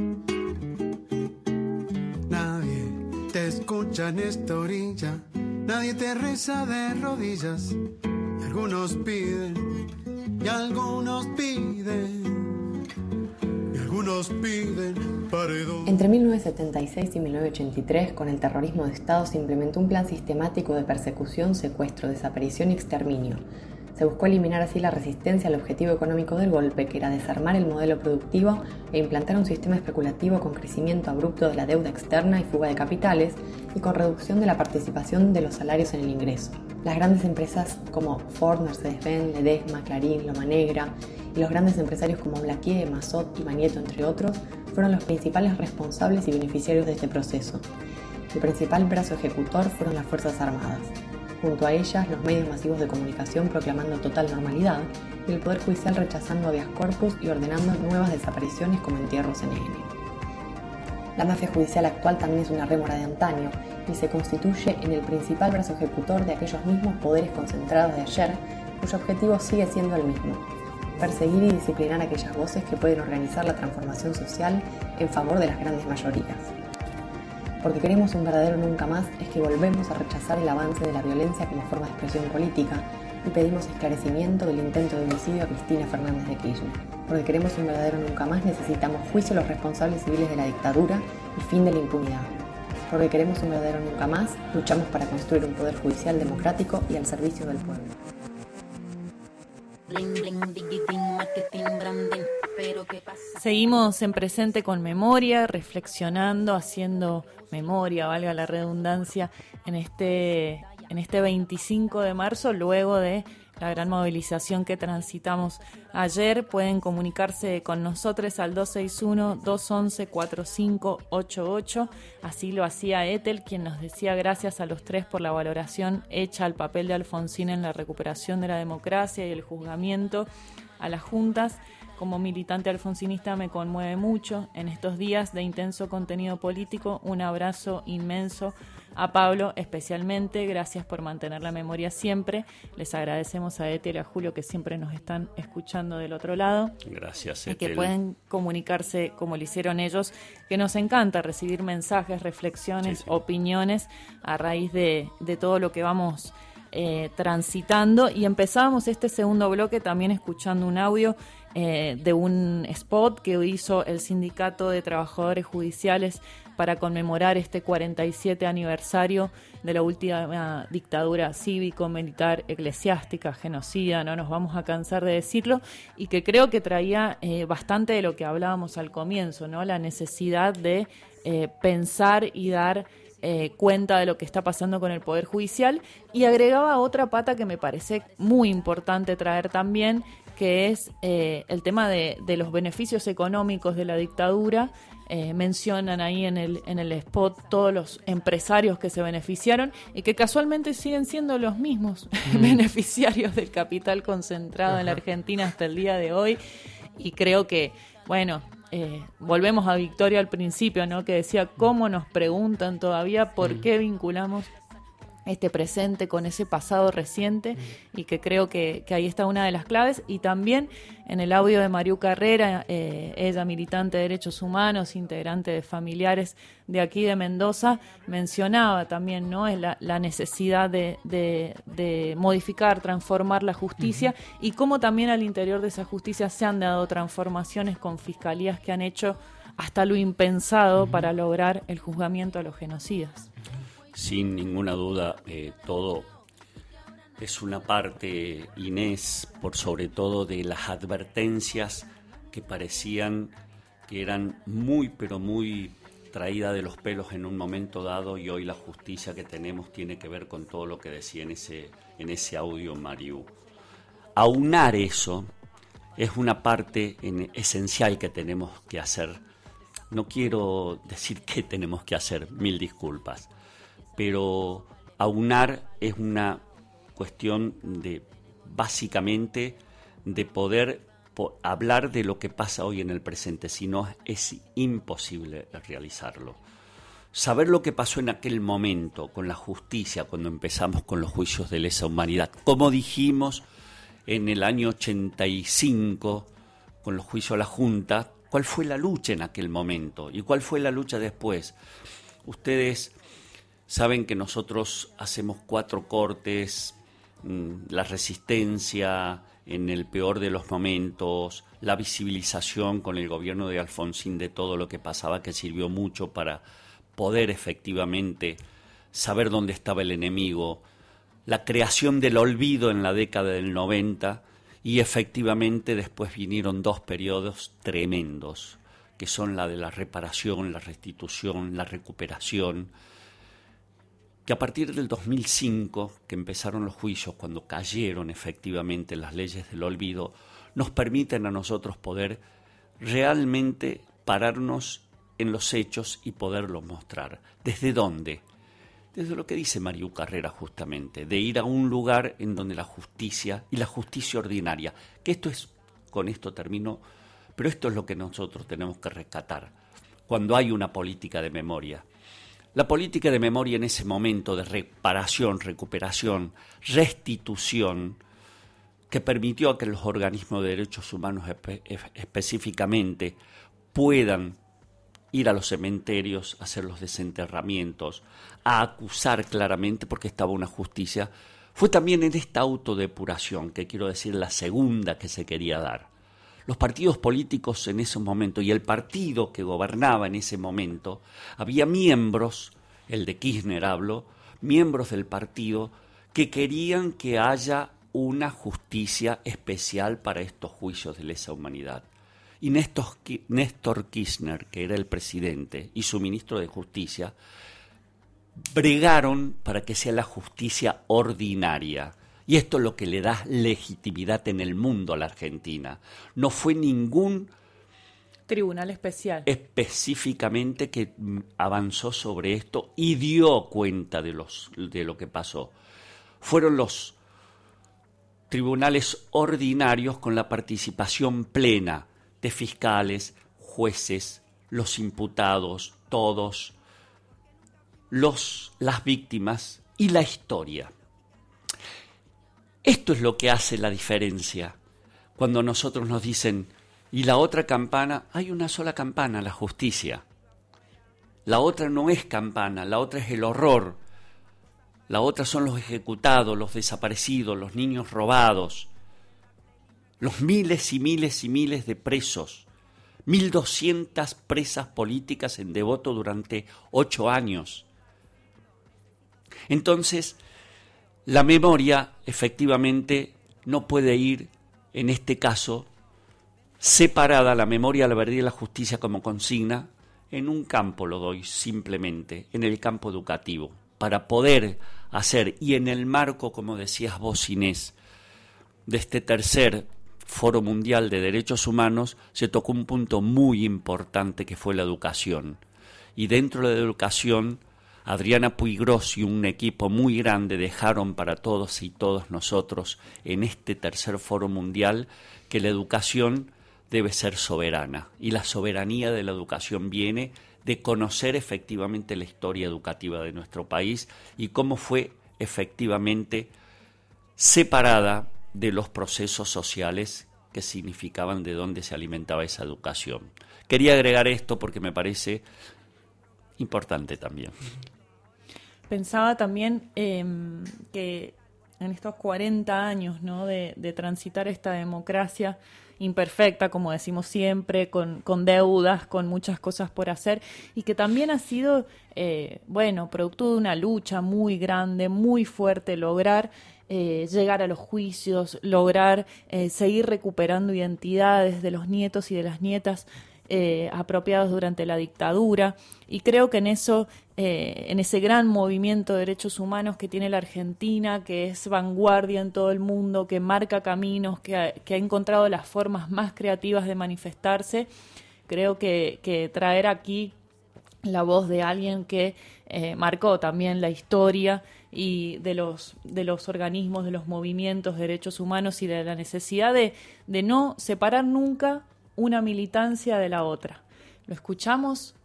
Nadie te escucha en esta orilla, nadie te reza de rodillas, y algunos piden, y algunos piden, y algunos piden paredón. Entre mil novecientos setenta y seis y mil novecientos ochenta y tres, con el terrorismo de Estado, se implementó un plan sistemático de persecución, secuestro, desaparición y exterminio. Se buscó eliminar así la resistencia al objetivo económico del golpe, que era desarmar el modelo productivo e implantar un sistema especulativo con crecimiento abrupto de la deuda externa y fuga de capitales, y con reducción de la participación de los salarios en el ingreso. Las grandes empresas como Ford, Mercedes-Benz, Ledesma, Clarín, Loma Negra, y los grandes empresarios como Blaquier, Massot y Manieto, entre otros, fueron los principales responsables y beneficiarios de este proceso. El principal brazo ejecutor fueron las Fuerzas Armadas. Junto a ellas, los medios masivos de comunicación proclamando total normalidad, y el Poder Judicial rechazando habeas corpus y ordenando nuevas desapariciones como entierros en N. La mafia judicial actual también es una rémora de antaño y se constituye en el principal brazo ejecutor de aquellos mismos poderes concentrados de ayer, cuyo objetivo sigue siendo el mismo: perseguir y disciplinar a aquellas voces que pueden organizar la transformación social en favor de las grandes mayorías. Porque queremos un verdadero nunca más, es que volvemos a rechazar el avance de la violencia como forma de expresión política, y pedimos esclarecimiento del intento de homicidio a Cristina Fernández de Kirchner. Porque queremos un verdadero nunca más, necesitamos juicio a los responsables civiles de la dictadura y fin de la impunidad. Porque queremos un verdadero nunca más, luchamos para construir un poder judicial democrático y al servicio del pueblo. Seguimos en Presente con Memoria, reflexionando, haciendo memoria, valga la redundancia, en este, en este veinticinco de marzo, luego de la gran movilización que transitamos ayer. Pueden comunicarse con nosotros al dos seis uno, dos once, cuatro cinco ocho ocho. Así lo hacía Ethel, quien nos decía gracias a los tres por la valoración hecha al papel de Alfonsín en la recuperación de la democracia y el juzgamiento a las juntas. Como militante alfonsinista me conmueve mucho en estos días de intenso contenido político. Un abrazo inmenso a Pablo, especialmente. Gracias por mantener la memoria siempre. Les agradecemos a Ethel y a Julio, que siempre nos están escuchando del otro lado. Gracias, Ethel. Y que Ethel. pueden comunicarse como lo hicieron ellos, que nos encanta recibir mensajes, reflexiones, sí, sí. opiniones a raíz de, de todo lo que vamos eh, transitando. Y empezábamos este segundo bloque también escuchando un audio Eh, de un spot que hizo el Sindicato de Trabajadores Judiciales para conmemorar este cuarenta y siete aniversario de la última dictadura cívico-militar eclesiástica, genocida, no nos vamos a cansar de decirlo, y que creo que traía eh, bastante de lo que hablábamos al comienzo, ¿no? La necesidad de eh, pensar y dar eh, cuenta de lo que está pasando con el Poder Judicial, y agregaba otra pata que me parece muy importante traer también, que es eh, el tema de, de los beneficios económicos de la dictadura. Eh, mencionan ahí en el, en el spot todos los empresarios que se beneficiaron y que casualmente siguen siendo los mismos mm. beneficiarios del capital concentrado Ajá. en la Argentina hasta el día de hoy. Y creo que, bueno, eh, volvemos a Victoria al principio, ¿no? Que decía, ¿cómo nos preguntan todavía por mm. qué vinculamos este presente con ese pasado reciente? Y que creo que, que ahí está una de las claves. Y también en el audio de Mariú Carrera, eh, ella militante de derechos humanos, integrante de Familiares de aquí de Mendoza, mencionaba también, ¿no? la, la necesidad de, de, de modificar, transformar la justicia, uh-huh. y cómo también al interior de esa justicia se han dado transformaciones con fiscalías que han hecho hasta lo impensado uh-huh. para lograr el juzgamiento a los genocidas. Sin ninguna duda, eh, todo es una parte, Inés, por sobre todo de las advertencias que parecían que eran muy, pero muy traídas de los pelos en un momento dado, y hoy la justicia que tenemos tiene que ver con todo lo que decía en ese, en ese audio Mariú. Aunar eso es una parte en, esencial que tenemos que hacer. No quiero decir qué tenemos que hacer, mil disculpas, pero aunar es una cuestión de, básicamente, de poder po- hablar de lo que pasa hoy en el presente, si no es imposible realizarlo. Saber lo que pasó en aquel momento con la justicia, cuando empezamos con los juicios de lesa humanidad, como dijimos en el año ochenta y cinco, con los juicios a la Junta, cuál fue la lucha en aquel momento y cuál fue la lucha después. Ustedes saben que nosotros hacemos cuatro cortes, la resistencia en el peor de los momentos, la visibilización con el gobierno de Alfonsín de todo lo que pasaba, que sirvió mucho para poder efectivamente saber dónde estaba el enemigo, la creación del olvido en la década del noventa, y efectivamente después vinieron dos periodos tremendos, que son la de la reparación, la restitución, la recuperación, que a partir del dos mil cinco, que empezaron los juicios, cuando cayeron efectivamente las leyes del olvido, nos permiten a nosotros poder realmente pararnos en los hechos y poderlos mostrar. ¿Desde dónde? Desde lo que dice Mariú Carrera justamente, de ir a un lugar en donde la justicia, y la justicia ordinaria, que esto es, con esto termino, pero esto es lo que nosotros tenemos que rescatar, cuando hay una política de memoria. La política de memoria en ese momento de reparación, recuperación, restitución, que permitió a que los organismos de derechos humanos espe- específicamente puedan ir a los cementerios, hacer los desenterramientos, a acusar claramente, porque estaba una justicia fue también en esta autodepuración, que quiero decir la segunda que se quería dar. Los partidos políticos en ese momento y el partido que gobernaba en ese momento, había miembros, el de Kirchner hablo, miembros del partido que querían que haya una justicia especial para estos juicios de lesa humanidad. Y Néstor, Néstor Kirchner, que era el presidente, y su ministro de Justicia, bregaron para que sea la justicia ordinaria. Y esto es lo que le da legitimidad en el mundo a la Argentina. No fue ningún tribunal especial específicamente que avanzó sobre esto y dio cuenta de, los, de lo que pasó. Fueron los tribunales ordinarios con la participación plena de fiscales, jueces, los imputados, todos, los, las víctimas y la historia. Esto es lo que hace la diferencia. Cuando nosotros nos dicen, y la otra campana, hay una sola campana, la justicia. La otra no es campana, la otra es el horror. La otra son los ejecutados, los desaparecidos, los niños robados, los miles y miles y miles de presos, mil doscientas presas políticas en Devoto durante ocho años. Entonces, la memoria, efectivamente, no puede ir, en este caso, separada, la memoria, la verdad y la justicia como consigna, en un campo lo doy, simplemente, en el campo educativo, para poder hacer, y en el marco, como decías vos, Inés, de este tercer Foro Mundial de Derechos Humanos, se tocó un punto muy importante que fue la educación. Y dentro de la educación, Adriana Puigros y un equipo muy grande dejaron para todos y todas nosotros en este tercer Foro Mundial que la educación debe ser soberana. Y la soberanía de la educación viene de conocer efectivamente la historia educativa de nuestro país y cómo fue efectivamente separada de los procesos sociales que significaban de dónde se alimentaba esa educación. Quería agregar esto porque me parece importante también. Pensaba también eh, que en estos cuarenta años, ¿no?, de, de transitar esta democracia imperfecta, como decimos siempre, con, con deudas, con muchas cosas por hacer, y que también ha sido, eh, bueno, producto de una lucha muy grande, muy fuerte, lograr eh, llegar a los juicios, lograr eh, seguir recuperando identidades de los nietos y de las nietas eh, apropiados durante la dictadura, y creo que en eso, eh, en ese gran movimiento de derechos humanos que tiene la Argentina, que es vanguardia en todo el mundo, que marca caminos, que ha, que ha encontrado las formas más creativas de manifestarse, creo que, que traer aquí la voz de alguien que eh, marcó también la historia y de los, de los organismos, de los movimientos de derechos humanos y de la necesidad de, de no separar nunca una militancia de la otra. ¿Lo escuchamos?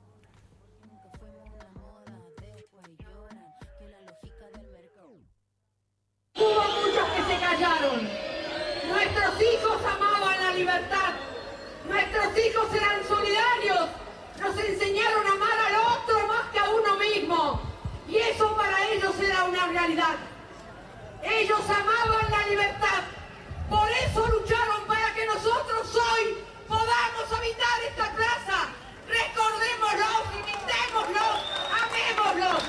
Hubo muchos que se callaron. Nuestros hijos amaban la libertad. Nuestros hijos eran solidarios. Nos enseñaron a amar al otro más que a uno mismo. Y eso para ellos era una realidad. Ellos amaban la libertad. Por eso lucharon para que nosotros hoy podamos habitar esta plaza. Recordémoslos, imitémoslos, amémoslos.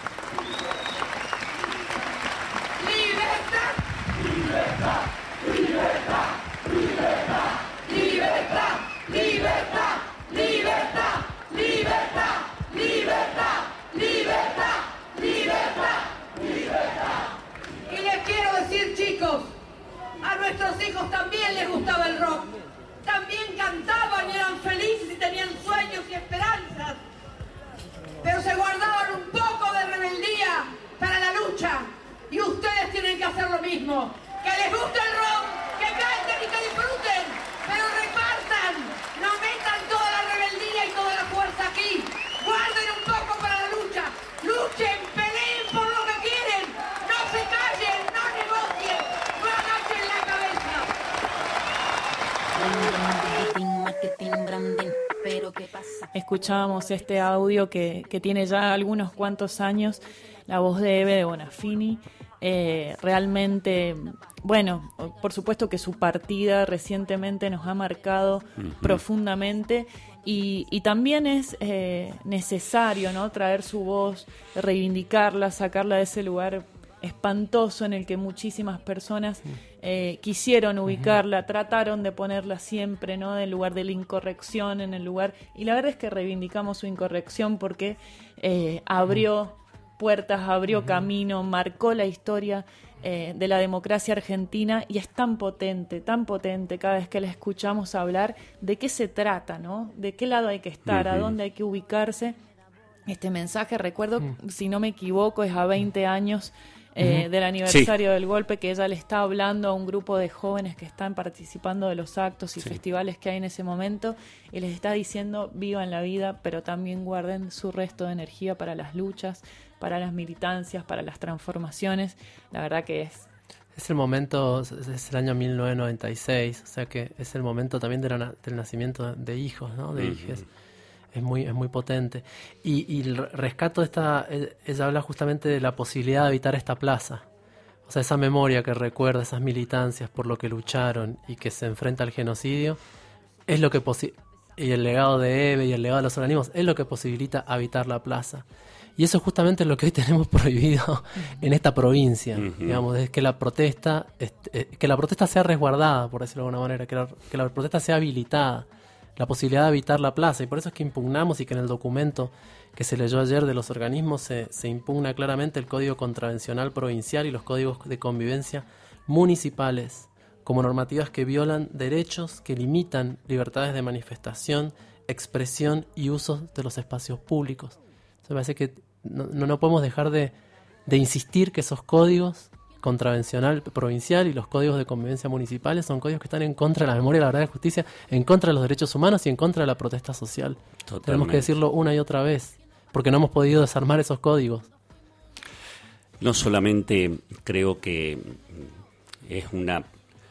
Libertad, libertad, libertad, libertad, libertad, libertad, libertad, libertad, libertad, libertad, libertad, libertad. Y les quiero decir, chicos, a nuestros hijos también les gustaba el rock. También cantaban y eran felices y tenían sueños y esperanzas. Pero se guardaban un poco de rebeldía para la lucha. Y ustedes tienen que hacer lo mismo. Que les guste el rock, que canten y que disfruten, pero repartan. No metan toda la rebeldía y toda la fuerza aquí. Guarden un poco para la lucha. Luchen, peleen por lo que quieren. No se callen, no negocien, no agachen la cabeza. Escuchábamos este audio que, que tiene ya algunos cuantos años, la voz de Eve de Bonafini, eh, realmente, bueno, por supuesto que su partida recientemente nos ha marcado uh-huh. profundamente y, y también es eh, necesario, ¿no?, traer su voz, reivindicarla, sacarla de ese lugar espantoso en el que muchísimas personas eh, quisieron ubicarla, uh-huh. trataron de ponerla siempre, ¿no?, en el lugar de la incorrección, en el lugar, y la verdad es que reivindicamos su incorrección porque eh, abrió uh-huh. puertas, abrió uh-huh. camino, marcó la historia eh, de la democracia argentina y es tan potente, tan potente cada vez que la escuchamos hablar de qué se trata, ¿no?, de qué lado hay que estar, uh-huh. a dónde hay que ubicarse. Este mensaje, recuerdo, uh-huh. si no me equivoco, es a veinte años Eh, uh-huh. del aniversario sí. del golpe, que ella le está hablando a un grupo de jóvenes que están participando de los actos y sí. festivales que hay en ese momento y les está diciendo vivan la vida, pero también guarden su resto de energía para las luchas, para las militancias, para las transformaciones. La verdad que es es el momento, es el año mil novecientos noventa y seis, o sea que es el momento también de la, del nacimiento de hijos, ¿no?, de uh-huh. hijes. Es muy, es muy potente. Y, y el rescato de esta, ella habla justamente de la posibilidad de habitar esta plaza. O sea, esa memoria que recuerda esas militancias por lo que lucharon y que se enfrenta al genocidio, es lo que posi- y el legado de Eve y el legado de los organismos, es lo que posibilita habitar la plaza. Y eso es justamente lo que hoy tenemos prohibido uh-huh. en esta provincia. Uh-huh. Digamos, es que la protesta, este, que la protesta sea resguardada, por decirlo de alguna manera, que la, que la protesta sea habilitada. La posibilidad de habitar la plaza, y por eso es que impugnamos y que en el documento que se leyó ayer de los organismos se, se impugna claramente el Código Contravencional Provincial y los códigos de convivencia municipales como normativas que violan derechos, que limitan libertades de manifestación, expresión y uso de los espacios públicos. Entonces me parece que no, no podemos dejar de, de insistir que esos códigos contravencional provincial y los códigos de convivencia municipales son códigos que están en contra de la memoria, la verdad y la justicia, en contra de los derechos humanos y en contra de la protesta social. Totalmente. Tenemos que decirlo una y otra vez, porque no hemos podido desarmar esos códigos. No solamente creo que es una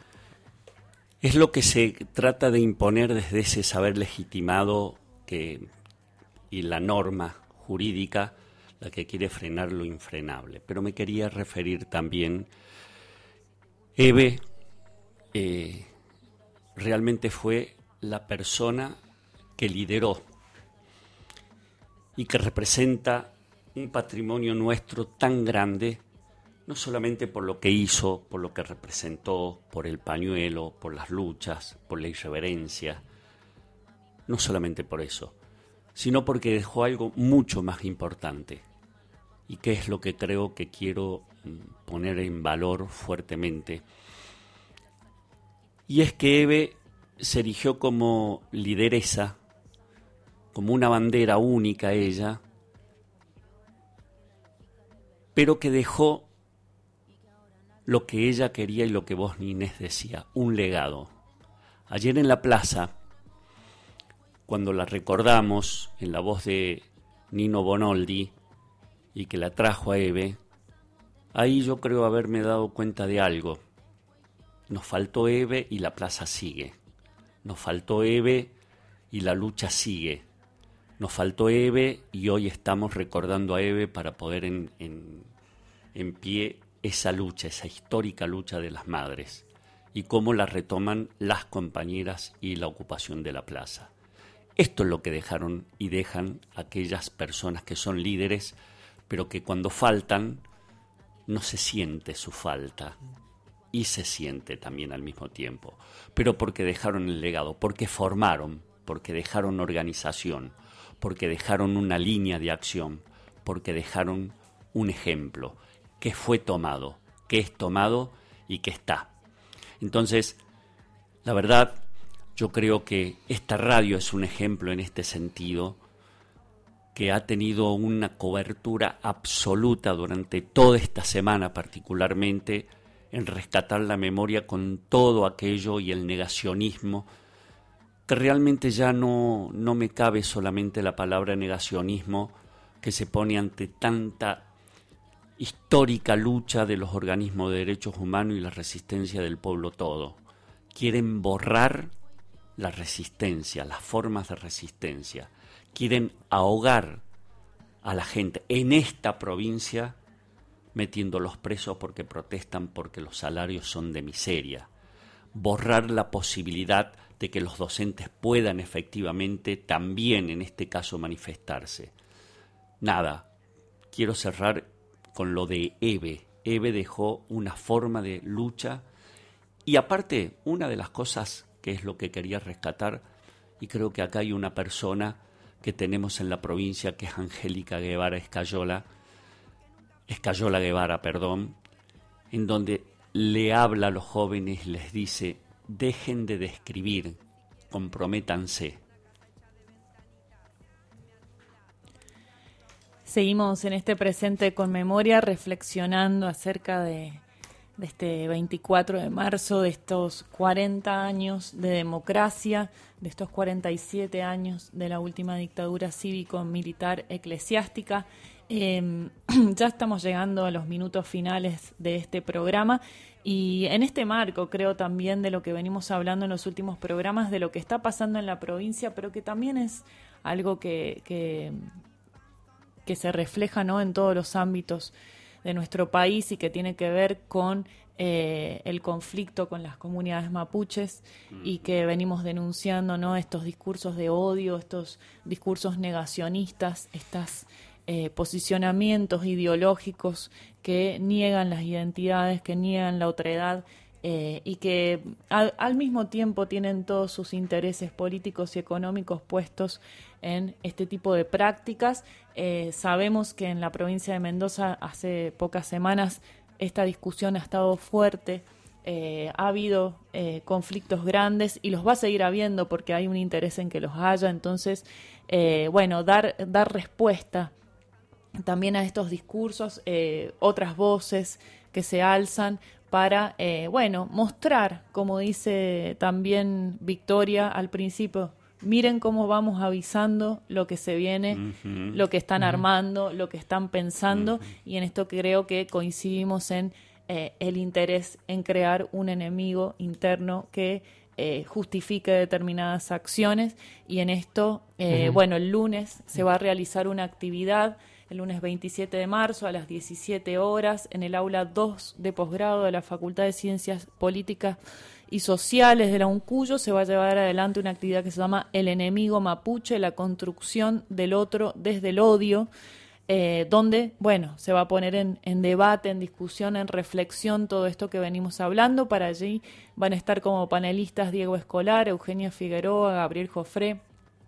es lo que se trata de imponer desde ese saber legitimado que y la norma jurídica la que quiere frenar lo infrenable. Pero me quería referir también, Eve eh, realmente fue la persona que lideró y que representa un patrimonio nuestro tan grande, no solamente por lo que hizo, por lo que representó, por el pañuelo, por las luchas, por la irreverencia, no solamente por eso, sino porque dejó algo mucho más importante. Y que es lo que creo que quiero poner en valor fuertemente. Y es que Eve se erigió como lideresa, como una bandera única ella, pero que dejó lo que ella quería y lo que vos, Inés, decía, un legado. Ayer en la plaza, cuando la recordamos en la voz de Nino Bonoldi, y que la trajo a Eve, ahí yo creo haberme dado cuenta de algo. Nos faltó Eve y la plaza sigue. Nos faltó Eve y la lucha sigue. Nos faltó Eve y hoy estamos recordando a Eve para poder en, en, en pie esa lucha, esa histórica lucha de las madres y cómo la retoman las compañeras y la ocupación de la plaza. Esto es lo que dejaron y dejan aquellas personas que son líderes, pero que cuando faltan no se siente su falta y se siente también al mismo tiempo, pero porque dejaron el legado, porque formaron, porque dejaron organización, porque dejaron una línea de acción, porque dejaron un ejemplo que fue tomado, que es tomado y que está. Entonces, la verdad, yo creo que esta radio es un ejemplo en este sentido, que ha tenido una cobertura absoluta durante toda esta semana, particularmente en rescatar la memoria con todo aquello y el negacionismo, que realmente ya no, no me cabe solamente la palabra negacionismo, que se pone ante tanta histórica lucha de los organismos de derechos humanos y la resistencia del pueblo todo. Quieren borrar la resistencia, las formas de resistencia. Quieren ahogar a la gente en esta provincia metiéndolos presos porque protestan porque los salarios son de miseria. Borrar la posibilidad de que los docentes puedan efectivamente también en este caso manifestarse. Nada, quiero cerrar con lo de Eve. Eve dejó una forma de lucha y aparte una de las cosas que es lo que quería rescatar, y creo que acá hay una persona que tenemos en la provincia que es Angélica Guevara Escayola, Escayola Guevara, perdón, en donde le habla a los jóvenes y les dice: dejen de describir, comprométanse. Seguimos en este presente con memoria, reflexionando acerca de, de este veinticuatro de marzo, de estos cuarenta años de democracia, de estos cuarenta y siete años de la última dictadura cívico-militar eclesiástica. Eh, ya estamos llegando a los minutos finales de este programa y en este marco creo también de lo que venimos hablando en los últimos programas, de lo que está pasando en la provincia, pero que también es algo que, que, que se refleja, ¿no?, en todos los ámbitos de nuestro país y que tiene que ver con eh, el conflicto con las comunidades mapuches y que venimos denunciando, ¿no?, estos discursos de odio, estos discursos negacionistas, estas Eh, posicionamientos ideológicos que niegan las identidades, que niegan la otredad eh, y que al, al mismo tiempo tienen todos sus intereses políticos y económicos puestos en este tipo de prácticas. Eh, sabemos que en la provincia de Mendoza hace pocas semanas esta discusión ha estado fuerte, eh, ha habido eh, conflictos grandes y los va a seguir habiendo porque hay un interés en que los haya. Entonces, eh, bueno, dar, dar respuesta también a estos discursos, eh, otras voces que se alzan para, eh, bueno, mostrar, como dice también Victoria al principio, miren cómo vamos avisando lo que se viene, uh-huh. lo que están uh-huh. armando, lo que están pensando, uh-huh. y en esto creo que coincidimos en eh, el interés en crear un enemigo interno que eh, justifique determinadas acciones, y en esto, eh, uh-huh. bueno, el lunes se va a realizar una actividad el lunes veintisiete de marzo a las diecisiete horas en el aula dos de posgrado de la Facultad de Ciencias Políticas y Sociales de la UNCUYO. Se va a llevar adelante una actividad que se llama El enemigo mapuche, la construcción del otro desde el odio, eh, donde, bueno, se va a poner en, en debate, en discusión, en reflexión todo esto que venimos hablando. Para allí van a estar como panelistas Diego Escolar, Eugenia Figueroa, Gabriel Jofré,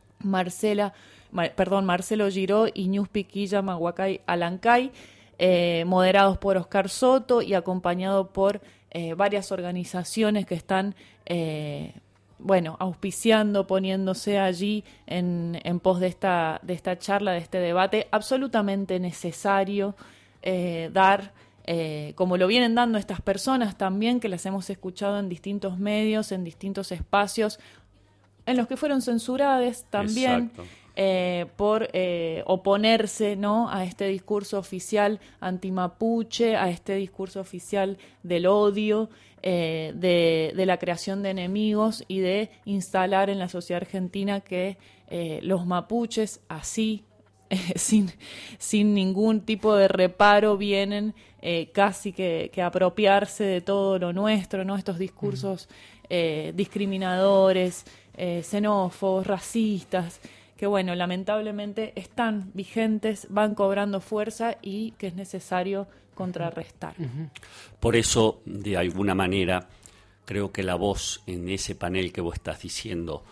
Marcela perdón, Marcelo Giró y Ñuspi Quilla Mahuacay Alancay, eh, moderados por Oscar Soto y acompañado por eh, varias organizaciones que están, eh, bueno, auspiciando, poniéndose allí en, en pos de esta, de esta charla, de este debate, absolutamente necesario eh, dar, eh, como lo vienen dando estas personas también, que las hemos escuchado en distintos medios, en distintos espacios, en los que fueron censuradas también. Exacto. Eh, por eh, oponerse, ¿no?, a este discurso oficial antimapuche, a este discurso oficial del odio, eh, de, de la creación de enemigos y de instalar en la sociedad argentina que eh, los mapuches así, eh, sin, sin ningún tipo de reparo, vienen eh, casi que, que a apropiarse de todo lo nuestro, ¿no?, estos discursos eh, discriminadores, eh, xenófobos, racistas, que bueno, lamentablemente están vigentes, van cobrando fuerza y que es necesario contrarrestar. Por eso, de alguna manera, creo que la voz en ese panel que vos estás diciendo,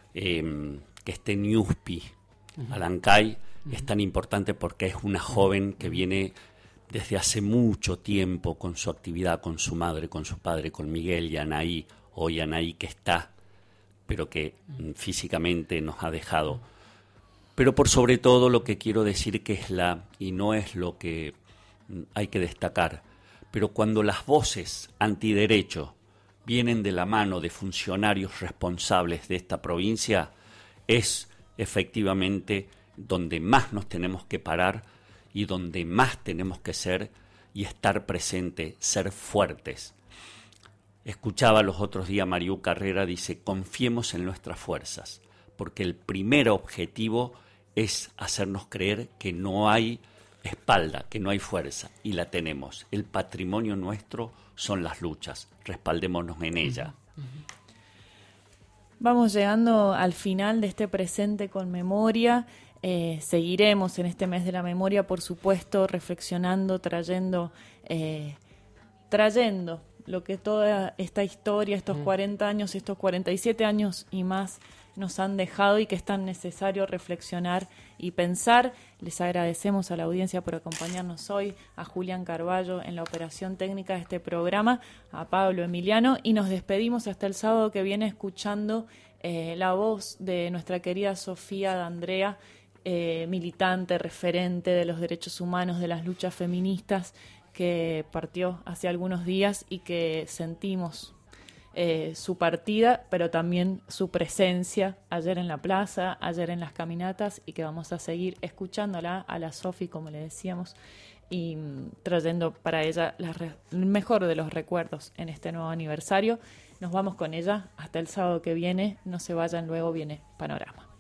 eh, que esté Ñuspi uh-huh. Alancay, uh-huh. es tan importante porque es una joven que viene desde hace mucho tiempo con su actividad, con su madre, con su padre, con Miguel y Anaí, hoy Anaí que está, pero que uh-huh. físicamente nos ha dejado. Pero por sobre todo lo que quiero decir que es la, y no es lo que hay que destacar, pero cuando las voces antiderecho vienen de la mano de funcionarios responsables de esta provincia, es efectivamente donde más nos tenemos que parar y donde más tenemos que ser y estar presente, ser fuertes. Escuchaba los otros días a Mariú Carrera, dice, confiemos en nuestras fuerzas, porque el primer objetivo es hacernos creer que no hay espalda, que no hay fuerza, y la tenemos. El patrimonio nuestro son las luchas, respaldémonos en ella. Vamos llegando al final de este presente con memoria. Eh, seguiremos en este mes de la memoria, por supuesto, reflexionando, trayendo, eh, trayendo lo que toda esta historia, estos cuarenta años, estos cuarenta y siete años y más nos han dejado y que es tan necesario reflexionar y pensar. Les agradecemos a la audiencia por acompañarnos hoy, a Julián Carballo en la operación técnica de este programa, a Pablo Emiliano, y nos despedimos hasta el sábado que viene escuchando eh, la voz de nuestra querida Sofía D'Andrea, eh, militante, referente de los derechos humanos, de las luchas feministas, que partió hace algunos días y que sentimos Eh, su partida, pero también su presencia ayer en la plaza, ayer en las caminatas, y que vamos a seguir escuchándola a la Sofi, como le decíamos, y mm, trayendo para ella la re- el mejor de los recuerdos en este nuevo aniversario. Nos vamos con ella hasta el sábado que viene. No se vayan, luego viene Panorama.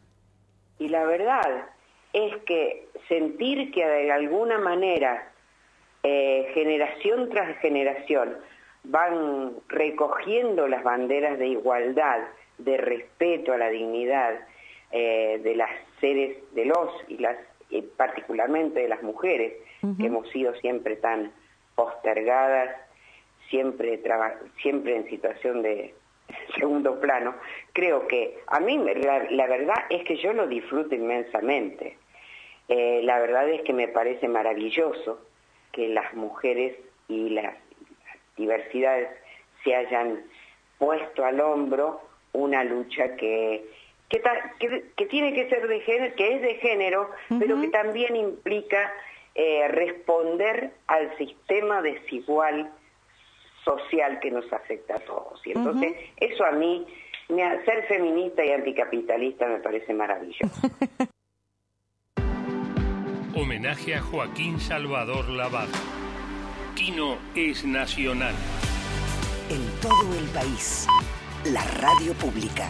Y la verdad es que sentir que de alguna manera, eh, generación tras generación, van recogiendo las banderas de igualdad, de respeto a la dignidad eh, de las seres, de los y las, y particularmente de las mujeres, uh-huh. que hemos sido siempre tan postergadas, siempre, traba, siempre en situación de segundo plano. Creo que a mí la, la verdad es que yo lo disfruto inmensamente. Eh, la verdad es que me parece maravilloso que las mujeres y las diversidades se hayan puesto al hombro una lucha que que, ta, que, que tiene que ser de género, que es de género, uh-huh. pero que también implica eh, responder al sistema desigual social que nos afecta a todos. Y entonces uh-huh. eso a mí, me, ser feminista y anticapitalista me parece maravilloso. Homenaje a Joaquín Salvador Lavado. Quino es nacional. En todo el país, la radio pública.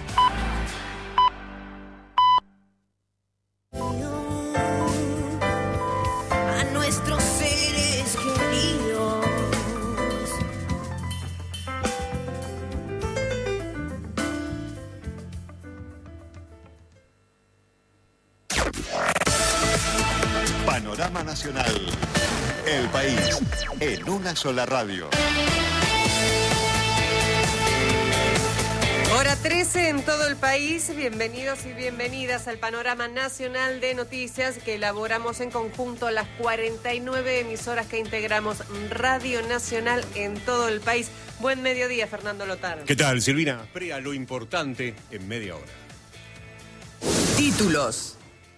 A nuestros seres queridos. Panorama Nacional. El país en una sola radio. Hora trece en todo el país. Bienvenidos y bienvenidas al Panorama Nacional de Noticias que elaboramos en conjunto las cuarenta y nueve emisoras que integramos Radio Nacional en todo el país. Buen mediodía, Fernando Lotaro. ¿Qué tal, Silvina? Prea lo importante en media hora. Títulos.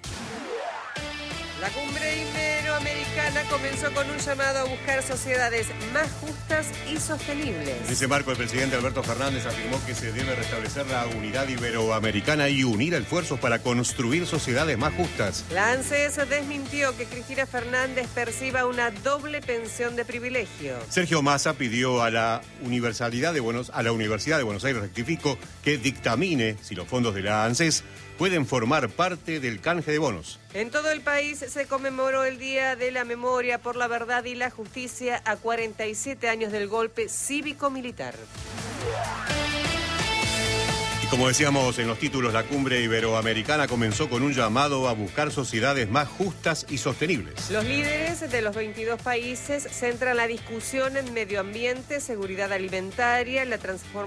La cumbre iberoamericana comenzó con un llamado a buscar sociedades más justas y sostenibles. En ese marco, el presidente Alberto Fernández afirmó que se debe restablecer la unidad iberoamericana y unir esfuerzos para construir sociedades más justas. La ANSES desmintió que Cristina Fernández perciba una doble pensión de privilegio. Sergio Massa pidió a la Universidad de Buenos, a la Universidad de Buenos Aires, rectifico, que dictamine si los fondos de la ANSES pueden formar parte del canje de bonos. En todo el país se conmemoró el Día de la Memoria por la Verdad y la Justicia a cuarenta y siete años del golpe cívico-militar. Y como decíamos en los títulos, la cumbre iberoamericana comenzó con un llamado a buscar sociedades más justas y sostenibles. Los líderes de los veintidós países centran la discusión en medio ambiente, seguridad alimentaria, la transformación